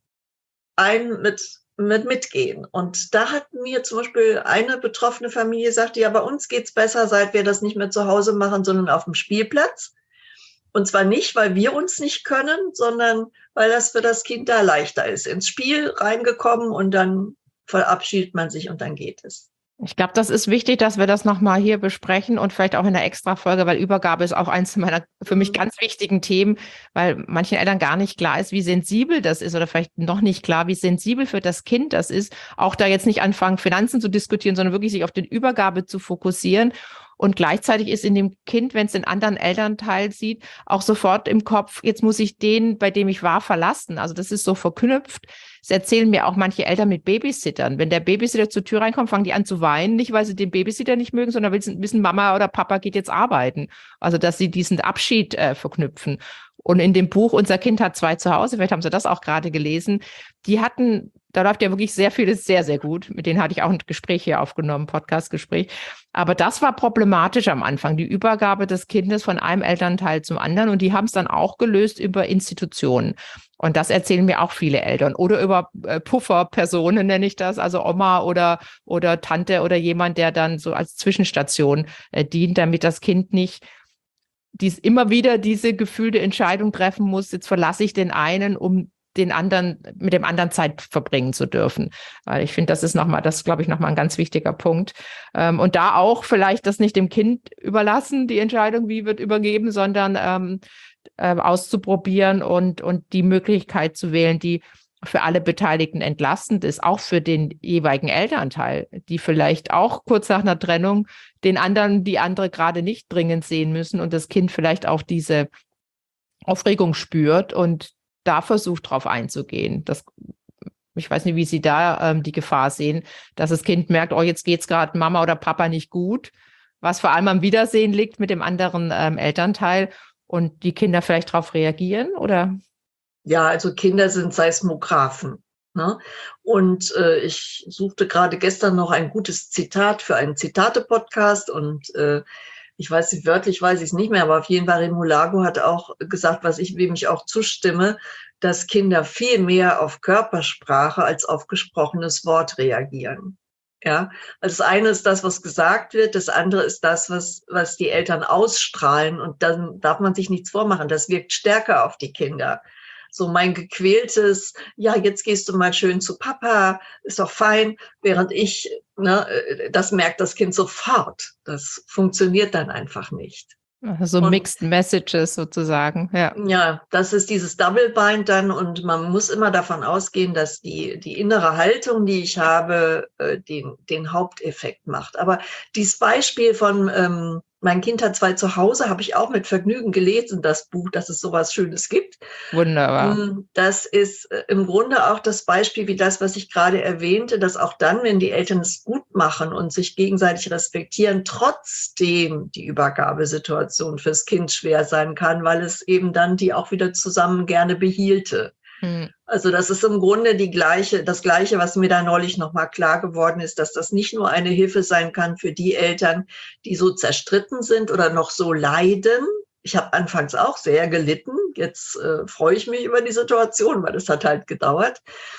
ein mit, mit mitgehen. Und da hat mir zum Beispiel eine betroffene Familie gesagt, ja, bei uns geht's besser, seit wir das nicht mehr zu Hause machen, sondern auf dem Spielplatz. Und zwar nicht, weil wir uns nicht können, sondern weil das für das Kind da leichter ist. Ins Spiel reingekommen und dann verabschiedet man sich und dann geht es. Ich glaube, das ist wichtig, dass wir das nochmal hier besprechen und vielleicht auch in einer Extra-Folge, weil Übergabe ist auch eins meiner für mich ganz wichtigen Themen, weil manchen Eltern gar nicht klar ist, wie sensibel das ist oder vielleicht noch nicht klar, wie sensibel für das Kind das ist. Auch da jetzt nicht anfangen, Finanzen zu diskutieren, sondern wirklich sich auf die Übergabe zu fokussieren. Und gleichzeitig ist in dem Kind, wenn es den anderen Elternteil sieht, auch sofort im Kopf, jetzt muss ich den, bei dem ich war, verlassen. Also das ist so verknüpft. Das erzählen mir auch manche Eltern mit Babysittern. Wenn der Babysitter zur Tür reinkommt, fangen die an zu weinen. Nicht, weil sie den Babysitter nicht mögen, sondern weil sie wissen, Mama oder Papa geht jetzt arbeiten. Also dass sie diesen Abschied äh, verknüpfen. Und in dem Buch Unser Kind hat zwei zu Hause, vielleicht haben Sie das auch gerade gelesen, die hatten, da läuft ja wirklich sehr vieles sehr, sehr gut. Mit denen hatte ich auch ein Gespräch hier aufgenommen, Podcast-Gespräch. Aber das war problematisch am Anfang, die Übergabe des Kindes von einem Elternteil zum anderen. Und die haben es dann auch gelöst über Institutionen. Und das erzählen mir auch viele Eltern. Oder über äh, Pufferpersonen nenne ich das, also Oma oder, oder Tante oder jemand, der dann so als Zwischenstation äh, dient, damit das Kind nicht dies immer wieder diese gefühlte Entscheidung treffen muss, jetzt verlasse ich den einen, um den anderen, mit dem anderen Zeit verbringen zu dürfen. Weil ich finde, das ist nochmal, das glaube ich nochmal ein ganz wichtiger Punkt. Und da auch vielleicht das nicht dem Kind überlassen, die Entscheidung, wie wird übergeben, sondern ähm, äh, auszuprobieren und, und die Möglichkeit zu wählen, die für alle Beteiligten entlastend ist, auch für den jeweiligen Elternteil, die vielleicht auch kurz nach einer Trennung den anderen, die andere gerade nicht dringend sehen müssen und das Kind vielleicht auch diese Aufregung spürt und da versucht, drauf einzugehen. Das, ich weiß nicht, wie Sie da ähm, die Gefahr sehen, dass das Kind merkt, oh, jetzt geht's gerade Mama oder Papa nicht gut, was vor allem am Wiedersehen liegt mit dem anderen ähm, Elternteil und die Kinder vielleicht darauf reagieren, oder? Ja, also Kinder sind Seismographen. Ne? Und äh, ich suchte gerade gestern noch ein gutes Zitat für einen Zitate-Podcast und äh, ich weiß nicht, wörtlich weiß ich es nicht mehr, aber auf jeden Fall Remulago hat auch gesagt, was ich, wem ich auch zustimme, dass Kinder viel mehr auf Körpersprache als auf gesprochenes Wort reagieren. Ja, also das eine ist das, was gesagt wird, das andere ist das, was, was die Eltern ausstrahlen und dann darf man sich nichts vormachen, das wirkt stärker auf die Kinder. So mein gequältes, ja, jetzt gehst du mal schön zu Papa, ist doch fein, während ich, ne, das merkt das Kind sofort. Das funktioniert dann einfach nicht. So und, Mixed Messages sozusagen, ja. Ja, das ist dieses Double Bind dann und man muss immer davon ausgehen, dass die, die innere Haltung, die ich habe, den, den Haupteffekt macht. Aber dieses Beispiel von ähm, Mein Kind hat zwei zu Hause, habe ich auch mit Vergnügen gelesen, das Buch, dass es sowas Schönes gibt. Wunderbar. Das ist im Grunde auch das Beispiel wie das, was ich gerade erwähnte, dass auch dann, wenn die Eltern es gut machen und sich gegenseitig respektieren, trotzdem die Übergabesituation fürs Kind schwer sein kann, weil es eben dann die auch wieder zusammen gerne behielte. Hm. Also das ist im Grunde die gleiche, das Gleiche, was mir da neulich nochmal klar geworden ist, dass das nicht nur eine Hilfe sein kann für die Eltern, die so zerstritten sind oder noch so leiden. Ich habe anfangs auch sehr gelitten. Jetzt äh, freue ich mich über die Situation, weil es hat halt gedauert.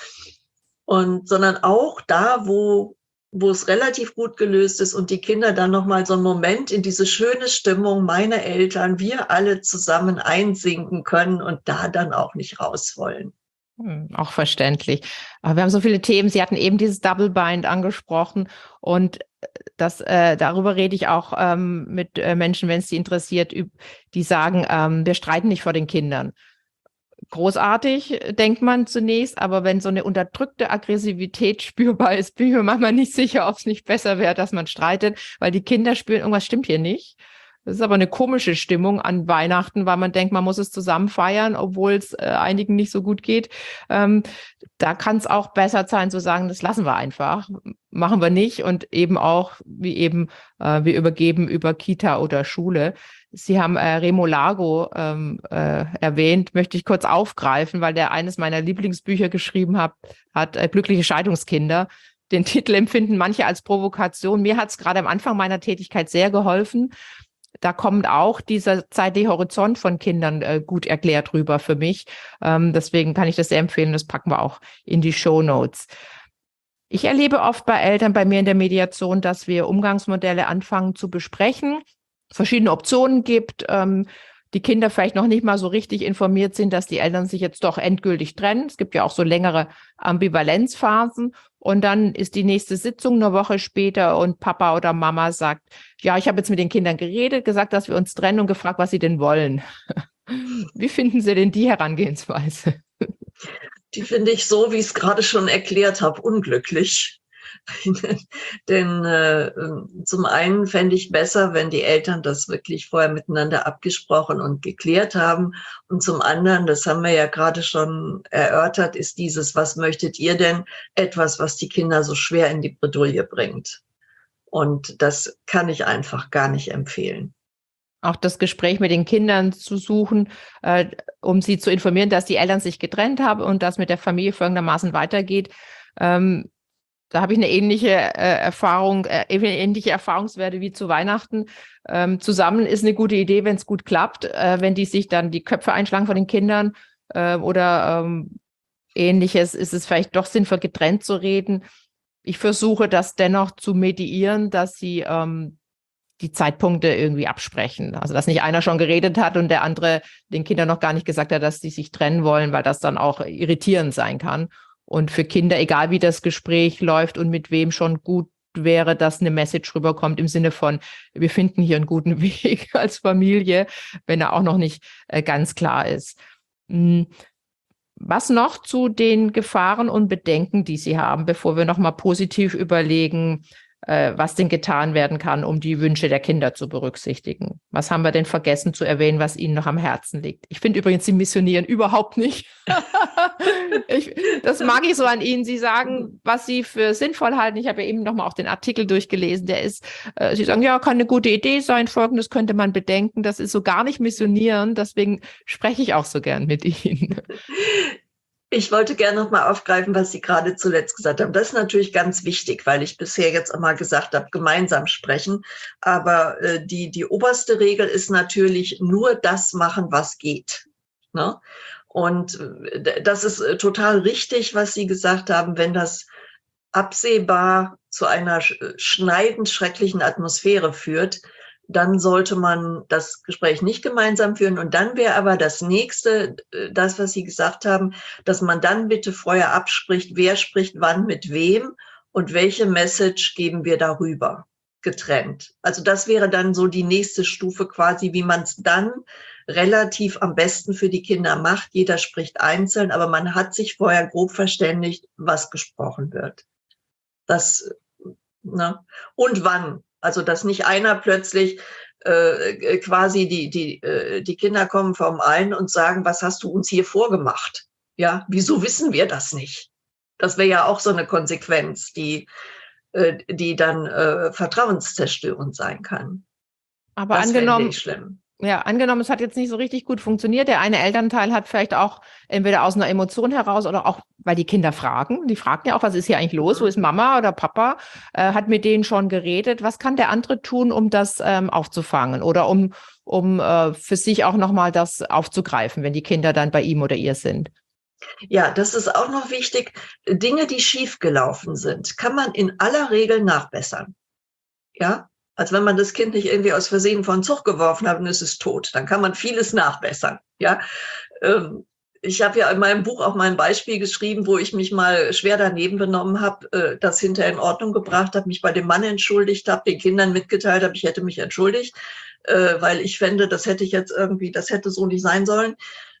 Und sondern auch da, wo wo es relativ gut gelöst ist und die Kinder dann nochmal so einen Moment in diese schöne Stimmung, meine Eltern, wir alle zusammen einsinken können und da dann auch nicht raus wollen. Hm, auch verständlich. Aber wir haben so viele Themen. Sie hatten eben dieses Double Bind angesprochen und das, äh, darüber rede ich auch ähm, mit äh, Menschen, wenn es sie interessiert, die sagen, ähm, wir streiten nicht vor den Kindern. großartig, denkt man zunächst, aber wenn so eine unterdrückte Aggressivität spürbar ist, bin ich mir manchmal nicht sicher, ob es nicht besser wäre, dass man streitet, weil die Kinder spüren, irgendwas stimmt hier nicht. Das ist aber eine komische Stimmung an Weihnachten, weil man denkt, man muss es zusammen feiern, obwohl es äh, einigen nicht so gut geht. Ähm, da kann es auch besser sein zu sagen, das lassen wir einfach, machen wir nicht und eben auch, wie eben, äh, wir übergeben über Kita oder Schule. Sie haben äh, Remo Lago ähm, äh, erwähnt, möchte ich kurz aufgreifen, weil der eines meiner Lieblingsbücher geschrieben hat, hat äh, Glückliche Scheidungskinder. Den Titel empfinden manche als Provokation. Mir hat es gerade am Anfang meiner Tätigkeit sehr geholfen. Da kommt auch dieser zeitliche Horizont von Kindern äh, gut erklärt rüber für mich. Ähm, deswegen kann ich das sehr empfehlen. Das packen wir auch in die Shownotes. Ich erlebe oft bei Eltern bei mir in der Mediation, dass wir Umgangsmodelle anfangen zu besprechen, verschiedene Optionen gibt, ähm, die Kinder vielleicht noch nicht mal so richtig informiert sind, dass die Eltern sich jetzt doch endgültig trennen. Es gibt ja auch so längere Ambivalenzphasen. Und dann ist die nächste Sitzung eine Woche später und Papa oder Mama sagt, ja, ich habe jetzt mit den Kindern geredet, gesagt, dass wir uns trennen und gefragt, was sie denn wollen. Wie finden Sie denn die Herangehensweise? Die finde ich so, wie ich es gerade schon erklärt habe, unglücklich. Denn äh, zum einen fände ich besser, wenn die Eltern das wirklich vorher miteinander abgesprochen und geklärt haben. Und zum anderen, das haben wir ja gerade schon erörtert, ist dieses, was möchtet ihr denn? Etwas, was die Kinder so schwer in die Bredouille bringt. Und das kann ich einfach gar nicht empfehlen. Auch das Gespräch mit den Kindern zu suchen, äh, um sie zu informieren, dass die Eltern sich getrennt haben und dass mit der Familie folgendermaßen weitergeht. Ähm, Da habe ich eine ähnliche äh, Erfahrung, äh, ähnliche Erfahrungswerte wie zu Weihnachten. Ähm, zusammen ist eine gute Idee, wenn es gut klappt, äh, wenn die sich dann die Köpfe einschlagen von den Kindern äh, oder ähm, Ähnliches, ist es vielleicht doch sinnvoll, getrennt zu reden. Ich versuche das dennoch zu mediieren, dass sie ähm, die Zeitpunkte irgendwie absprechen. Also dass nicht einer schon geredet hat und der andere den Kindern noch gar nicht gesagt hat, dass sie sich trennen wollen, weil das dann auch irritierend sein kann. Und für Kinder, egal wie das Gespräch läuft und mit wem, schon gut wäre, dass eine Message rüberkommt im Sinne von, wir finden hier einen guten Weg als Familie, wenn er auch noch nicht äh, ganz klar ist. Was noch zu den Gefahren und Bedenken, die Sie haben, bevor wir nochmal positiv überlegen, äh, was denn getan werden kann, um die Wünsche der Kinder zu berücksichtigen? Was haben wir denn vergessen zu erwähnen, was Ihnen noch am Herzen liegt? Ich finde übrigens, Sie missionieren überhaupt nicht. ich, das mag ich so an Ihnen. Sie sagen, was Sie für sinnvoll halten. Ich habe ja eben nochmal auch den Artikel durchgelesen. Der ist, äh, Sie sagen, ja, kann eine gute Idee sein. Folgendes könnte man bedenken. Das ist so gar nicht missionieren. Deswegen spreche ich auch so gern mit Ihnen. Ich wollte gerne noch mal aufgreifen, was Sie gerade zuletzt gesagt haben. Das ist natürlich ganz wichtig, weil ich bisher jetzt immer gesagt habe, gemeinsam sprechen. Aber äh, die, die oberste Regel ist natürlich nur das machen, was geht. Ne? Und äh, das ist äh, total richtig, was Sie gesagt haben, wenn das absehbar zu einer schneidend schrecklichen Atmosphäre führt, dann sollte man das Gespräch nicht gemeinsam führen. Und dann wäre aber das Nächste, das, was Sie gesagt haben, dass man dann bitte vorher abspricht, wer spricht wann mit wem und welche Message geben wir darüber, getrennt. Also das wäre dann so die nächste Stufe quasi, wie man es dann relativ am besten für die Kinder macht. Jeder spricht einzeln, aber man hat sich vorher grob verständigt, was gesprochen wird. Das, ne? Und wann. Also, dass nicht einer plötzlich äh, quasi die, die, äh, die Kinder kommen vom einen und sagen, was hast du uns hier vorgemacht? Ja, wieso wissen wir das nicht? Das wäre ja auch so eine Konsequenz, die, äh, die dann äh, vertrauenszerstörend sein kann. Aber das angenommen, ich schlimm. Ja, angenommen, es hat jetzt nicht so richtig gut funktioniert. Der eine Elternteil hat vielleicht auch entweder aus einer Emotion heraus oder auch, weil die Kinder fragen. Die fragen ja auch, was ist hier eigentlich los? Wo ist Mama oder Papa? Äh, hat mit denen schon geredet. Was kann der andere tun, um das ähm, aufzufangen oder um, um äh, für sich auch nochmal das aufzugreifen, wenn die Kinder dann bei ihm oder ihr sind? Ja, das ist auch noch wichtig. Dinge, die schiefgelaufen sind, kann man in aller Regel nachbessern. Ja, also wenn man das Kind nicht irgendwie aus Versehen von Zug geworfen hat und es ist tot, dann kann man vieles nachbessern. Ja, ähm, ich habe ja in meinem Buch auch mal ein Beispiel geschrieben, wo ich mich mal schwer daneben benommen habe, äh, das hinterher in Ordnung gebracht habe, mich bei dem Mann entschuldigt habe, den Kindern mitgeteilt habe, ich hätte mich entschuldigt, äh, weil ich fände, das hätte ich jetzt irgendwie, das hätte so nicht sein sollen.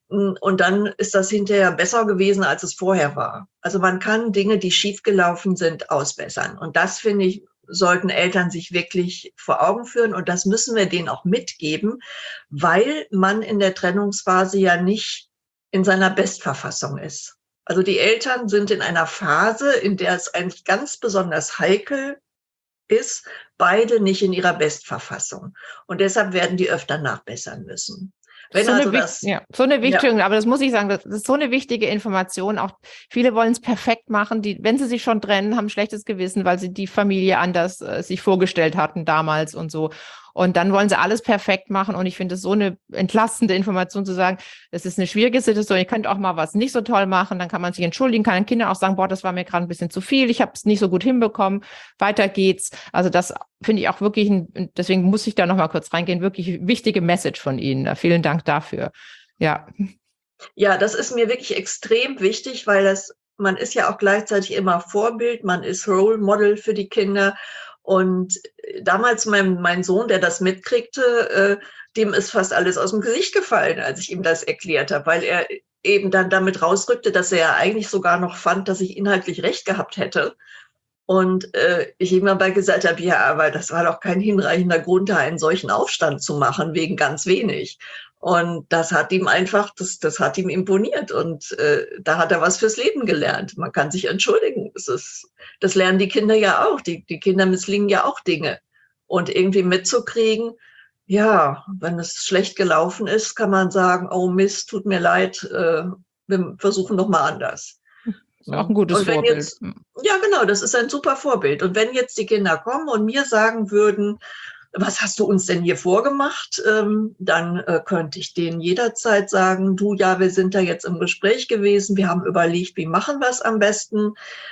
Und dann ist das hinterher besser gewesen, als es vorher war. Also man kann Dinge, die schiefgelaufen sind, ausbessern. Und das, finde ich, sollten Eltern sich wirklich vor Augen führen. Und das müssen wir denen auch mitgeben, weil man in der Trennungsphase ja nicht in seiner Bestverfassung ist. Also die Eltern sind in einer Phase, in der es eigentlich ganz besonders heikel ist, beide nicht in ihrer Bestverfassung. Und deshalb werden die öfter nachbessern müssen. Wenn so, also eine, das, ja, so eine wichtige, ja. aber das muss ich sagen, das ist so eine wichtige Information. Auch viele wollen es perfekt machen, die, wenn sie sich schon trennen, haben ein schlechtes Gewissen, weil sie die Familie anders äh, sich vorgestellt hatten damals und so. Und dann wollen sie alles perfekt machen. Und ich finde es so eine entlastende Information zu sagen, es ist eine schwierige Situation, ihr könnt auch mal was nicht so toll machen, dann kann man sich entschuldigen, kann den Kindern auch sagen, boah, das war mir gerade ein bisschen zu viel, ich habe es nicht so gut hinbekommen, weiter geht's. Also das finde ich auch wirklich, ein, deswegen muss ich da noch mal kurz reingehen, wirklich wichtige Message von Ihnen. Vielen Dank dafür. Ja. Ja, das ist mir wirklich extrem wichtig, weil das, man ist ja auch gleichzeitig immer Vorbild, man ist Role Model für die Kinder. Und damals mein, mein Sohn, der das mitkriegte, äh, dem ist fast alles aus dem Gesicht gefallen, als ich ihm das erklärt habe, weil er eben dann damit rausrückte, dass er ja eigentlich sogar noch fand, dass ich inhaltlich recht gehabt hätte. Und äh, ich ihm aber gesagt habe, ja, aber das war doch kein hinreichender Grund, da einen solchen Aufstand zu machen, wegen ganz wenig. Und das hat ihm einfach, das, das hat ihm imponiert. Und äh, da hat er was fürs Leben gelernt. Man kann sich entschuldigen. Das ist, das lernen die Kinder ja auch. Die, die Kinder misslingen ja auch Dinge. Und irgendwie mitzukriegen, ja, wenn es schlecht gelaufen ist, kann man sagen, oh Mist, tut mir leid, äh, wir versuchen noch mal anders. Ist auch ein gutes Und wenn Vorbild. jetzt, ja genau, das ist ein super Vorbild. Und wenn jetzt die Kinder kommen und mir sagen würden, was hast du uns denn hier vorgemacht, ähm, dann äh, könnte ich denen jederzeit sagen, du, ja, wir sind da jetzt im Gespräch gewesen, wir haben überlegt, wie machen wir es am besten.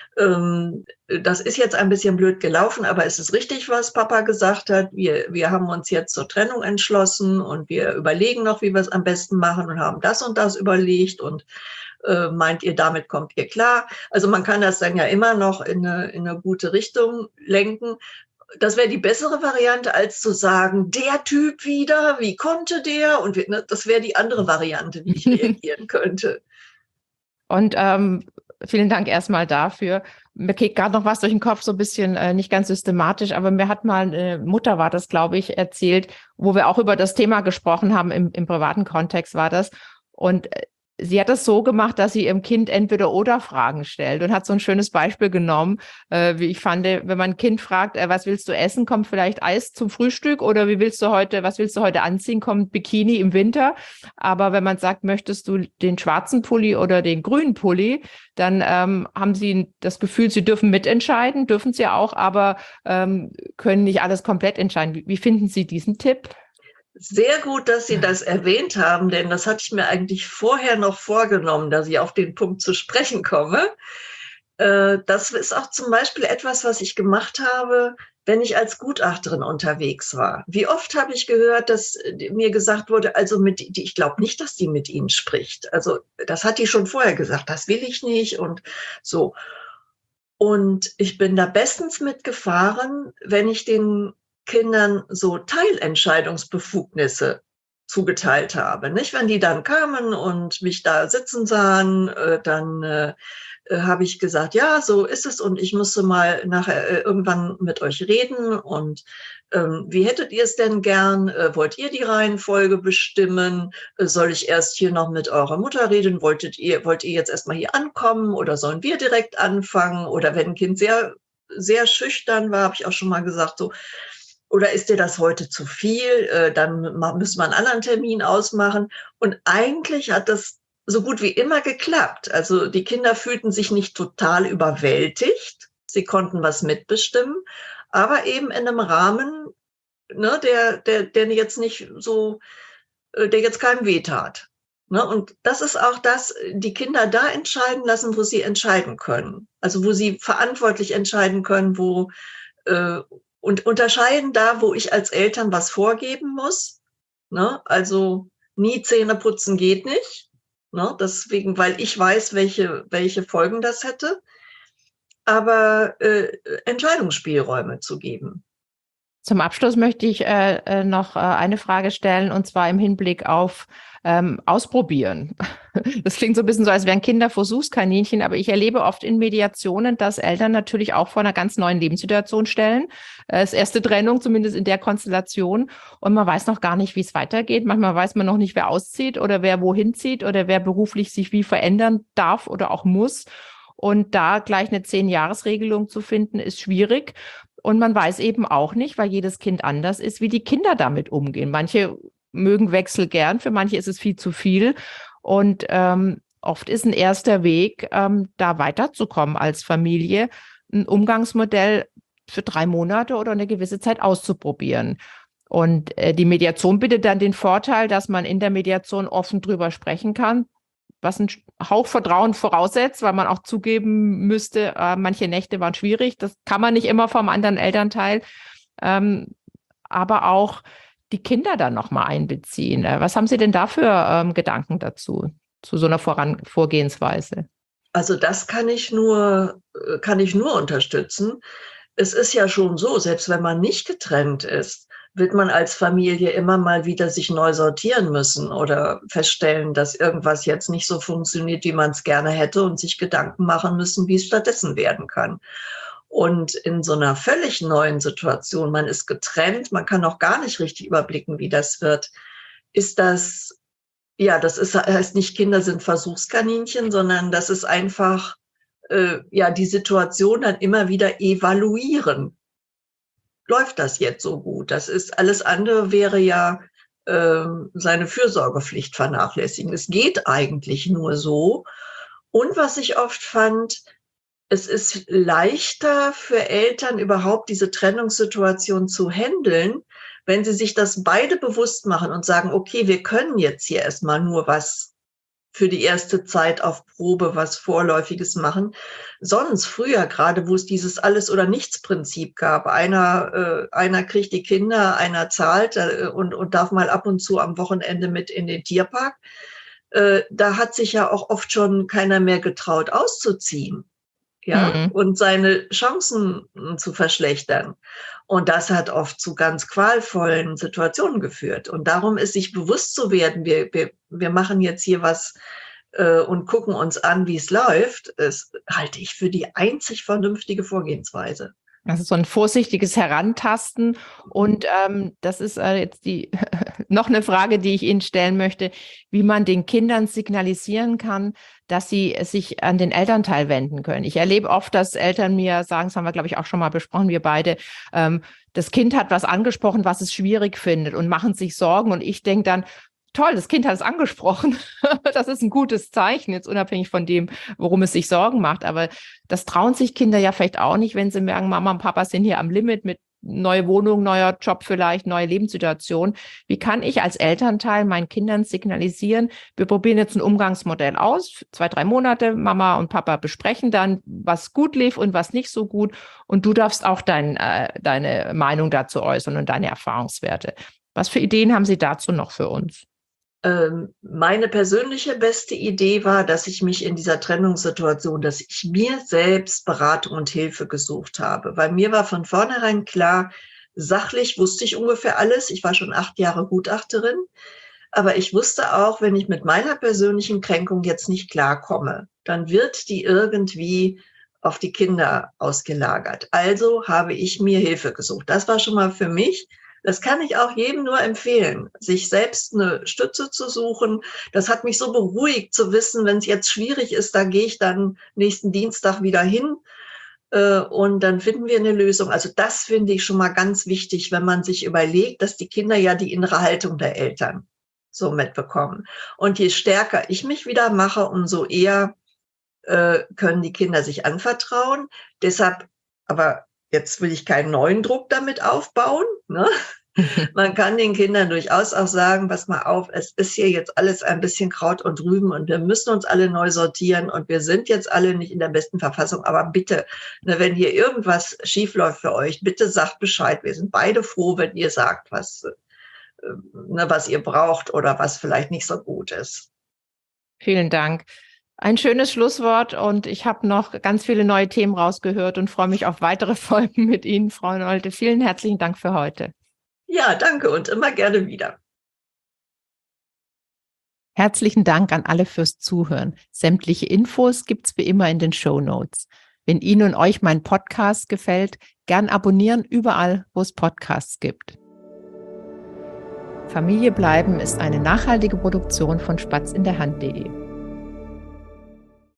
Ähm, das ist jetzt ein bisschen blöd gelaufen, aber es ist richtig, was Papa gesagt hat. Wir, wir haben uns jetzt zur Trennung entschlossen und wir überlegen noch, wie wir es am besten machen und haben das und das überlegt und äh, meint ihr, damit kommt ihr klar? Also man kann das dann ja immer noch in eine, in eine gute Richtung lenken. Das wäre die bessere Variante, als zu sagen, der Typ wieder, wie konnte der? Und wir, ne, das wäre die andere Variante, wie ich reagieren könnte. Und ähm, vielen Dank erstmal dafür. Mir geht gerade noch was durch den Kopf, so ein bisschen äh, nicht ganz systematisch, aber mir hat mal eine Mutter, war das, glaube ich, erzählt, wo wir auch über das Thema gesprochen haben, im, im privaten Kontext war das. Und äh, sie hat das so gemacht, dass sie ihrem Kind Entweder-oder-Fragen stellt und hat so ein schönes Beispiel genommen, äh, wie ich fand, wenn man ein Kind fragt, äh, was willst du essen, kommt vielleicht Eis zum Frühstück oder wie willst du heute, was willst du heute anziehen, kommt Bikini im Winter. Aber wenn man sagt, möchtest du den schwarzen Pulli oder den grünen Pulli, dann ähm, haben sie das Gefühl, sie dürfen mitentscheiden, dürfen sie auch, aber ähm, können nicht alles komplett entscheiden. Wie, wie finden Sie diesen Tipp? Sehr gut, dass Sie das erwähnt haben, denn das hatte ich mir eigentlich vorher noch vorgenommen, dass ich auf den Punkt zu sprechen komme. Das ist auch zum Beispiel etwas, was ich gemacht habe, wenn ich als Gutachterin unterwegs war. Wie oft habe ich gehört, dass mir gesagt wurde, also mit, ich glaube nicht, dass die mit Ihnen spricht. Also das hat die schon vorher gesagt, das will ich nicht und so. Und ich bin da bestens mitgefahren, wenn ich den Kindern so Teilentscheidungsbefugnisse zugeteilt habe. Nicht, wenn die dann kamen und mich da sitzen sahen, äh, dann äh, habe ich gesagt, ja, so ist es und ich musste mal nachher äh, irgendwann mit euch reden und ähm, wie hättet ihr es denn gern? Äh, wollt ihr die Reihenfolge bestimmen? Äh, soll ich erst hier noch mit eurer Mutter reden? Wolltet ihr, wollt ihr jetzt erstmal hier ankommen oder sollen wir direkt anfangen? Oder wenn ein Kind sehr, sehr schüchtern war, habe ich auch schon mal gesagt, so, oder ist dir das heute zu viel? Äh, dann müssen wir einen anderen Termin ausmachen. Und eigentlich hat das so gut wie immer geklappt. Also die Kinder fühlten sich nicht total überwältigt. Sie konnten was mitbestimmen, aber eben in einem Rahmen, ne, der, der, der jetzt nicht so, der jetzt keinem wehtat. Ne? Und das ist auch das, die Kinder da entscheiden lassen, wo sie entscheiden können. Also wo sie verantwortlich entscheiden können, wo äh, und unterscheiden da, wo ich als Eltern was vorgeben muss. Ne? Also nie Zähne putzen geht nicht. Ne? Deswegen, weil ich weiß, welche, welche Folgen das hätte. Aber äh, Entscheidungsspielräume zu geben. Zum Abschluss möchte ich äh, noch äh, eine Frage stellen, und zwar im Hinblick auf ähm, Ausprobieren. Das klingt so ein bisschen so, als wären Kinder Versuchskaninchen, aber ich erlebe oft in Mediationen, dass Eltern natürlich auch vor einer ganz neuen Lebenssituation stellen. Äh, Das erste Trennung, zumindest in der Konstellation, und man weiß noch gar nicht, wie es weitergeht. Manchmal weiß man noch nicht, wer auszieht oder wer wohin zieht oder wer beruflich sich wie verändern darf oder auch muss. Und da gleich eine Zehn-Jahres-Regelung zu finden, ist schwierig. Und man weiß eben auch nicht, weil jedes Kind anders ist, wie die Kinder damit umgehen. Manche mögen Wechsel gern, für manche ist es viel zu viel. Und ähm, oft ist ein erster Weg, ähm, da weiterzukommen als Familie, ein Umgangsmodell für drei Monate oder eine gewisse Zeit auszuprobieren. Und äh, die Mediation bietet dann den Vorteil, dass man in der Mediation offen drüber sprechen kann, was einen Hauch Vertrauen voraussetzt, weil man auch zugeben müsste, äh, manche Nächte waren schwierig. Das kann man nicht immer vom anderen Elternteil. Ähm, aber auch die Kinder dann nochmal einbeziehen. Äh, was haben Sie denn da für ähm, Gedanken dazu, zu so einer Voran- Vorgehensweise? Also das kann ich nur, kann ich nur unterstützen. Es ist ja schon so, selbst wenn man nicht getrennt ist, wird man als Familie immer mal wieder sich neu sortieren müssen oder feststellen, dass irgendwas jetzt nicht so funktioniert, wie man es gerne hätte, und sich Gedanken machen müssen, wie es stattdessen werden kann. Und in so einer völlig neuen Situation, man ist getrennt, man kann auch gar nicht richtig überblicken, wie das wird, ist das, ja, das ist, heißt nicht, Kinder sind Versuchskaninchen, sondern das ist einfach, äh, ja, die Situation dann immer wieder evaluieren. Läuft das jetzt so gut? Das ist, alles andere wäre ja äh, seine Fürsorgepflicht vernachlässigen. Es geht eigentlich nur so. Und was ich oft fand, es ist leichter für Eltern überhaupt diese Trennungssituation zu handeln, wenn sie sich das beide bewusst machen und sagen, okay, wir können jetzt hier erstmal nur was für die erste Zeit auf Probe, was Vorläufiges machen. Sonst früher, gerade wo es dieses Alles- oder Nichts-Prinzip gab, einer, äh, einer kriegt die Kinder, einer zahlt äh, und, und darf mal ab und zu am Wochenende mit in den Tierpark, äh, da hat sich ja auch oft schon keiner mehr getraut, auszuziehen. Ja, Mhm. und seine Chancen zu verschlechtern. Und das hat oft zu ganz qualvollen Situationen geführt. Und darum ist sich bewusst zu werden, wir, wir, wir machen jetzt hier was äh, und gucken uns an, wie es läuft, das halte ich für die einzig vernünftige Vorgehensweise. Also so ein vorsichtiges Herantasten. Und ähm, das ist äh, jetzt die noch eine Frage, die ich Ihnen stellen möchte, wie man den Kindern signalisieren kann, dass sie sich an den Elternteil wenden können. Ich erlebe oft, dass Eltern mir sagen, das haben wir, glaube ich, auch schon mal besprochen, wir beide, ähm, das Kind hat was angesprochen, was es schwierig findet, und machen sich Sorgen. Und ich denke dann, toll, das Kind hat es angesprochen. Das ist ein gutes Zeichen, jetzt unabhängig von dem, worum es sich Sorgen macht. Aber das trauen sich Kinder ja vielleicht auch nicht, wenn sie merken, Mama und Papa sind hier am Limit mit neue Wohnung, neuer Job vielleicht, neue Lebenssituation. Wie kann ich als Elternteil meinen Kindern signalisieren, wir probieren jetzt ein Umgangsmodell aus, zwei, drei Monate, Mama und Papa besprechen dann, was gut lief und was nicht so gut, und du darfst auch dein, äh, deine Meinung dazu äußern und deine Erfahrungswerte. Was für Ideen haben Sie dazu noch für uns? Meine persönliche beste Idee war, dass ich mich in dieser Trennungssituation, dass ich mir selbst Beratung und Hilfe gesucht habe, weil mir war von vornherein klar, sachlich wusste ich ungefähr alles. Ich war schon acht Jahre Gutachterin, aber ich wusste auch, wenn ich mit meiner persönlichen Kränkung jetzt nicht klarkomme, dann wird die irgendwie auf die Kinder ausgelagert. Also habe ich mir Hilfe gesucht. Das war schon mal für mich. Das kann ich auch jedem nur empfehlen, sich selbst eine Stütze zu suchen. Das hat mich so beruhigt zu wissen, wenn es jetzt schwierig ist, da gehe ich dann nächsten Dienstag wieder hin äh, und dann finden wir eine Lösung. Also das finde ich schon mal ganz wichtig, wenn man sich überlegt, dass die Kinder ja die innere Haltung der Eltern so mitbekommen. Und je stärker ich mich wieder mache, umso eher äh, können die Kinder sich anvertrauen. Deshalb, aber jetzt will ich keinen neuen Druck damit aufbauen, ne? Man kann den Kindern durchaus auch sagen, pass mal auf, es ist hier jetzt alles ein bisschen Kraut und Rüben und wir müssen uns alle neu sortieren und wir sind jetzt alle nicht in der besten Verfassung, aber bitte, ne, wenn hier irgendwas schiefläuft für euch, bitte sagt Bescheid. Wir sind beide froh, wenn ihr sagt, was, äh, ne, was ihr braucht oder was vielleicht nicht so gut ist. Vielen Dank. Ein schönes Schlusswort und ich habe noch ganz viele neue Themen rausgehört und freue mich auf weitere Folgen mit Ihnen, Frau Nolde. Vielen herzlichen Dank für heute. Ja, danke und immer gerne wieder. Herzlichen Dank an alle fürs Zuhören. Sämtliche Infos gibt's wie immer in den Shownotes. Wenn Ihnen und euch mein Podcast gefällt, gern abonnieren überall, wo es Podcasts gibt. Familie bleiben ist eine nachhaltige Produktion von spatz in der Hand punkt de.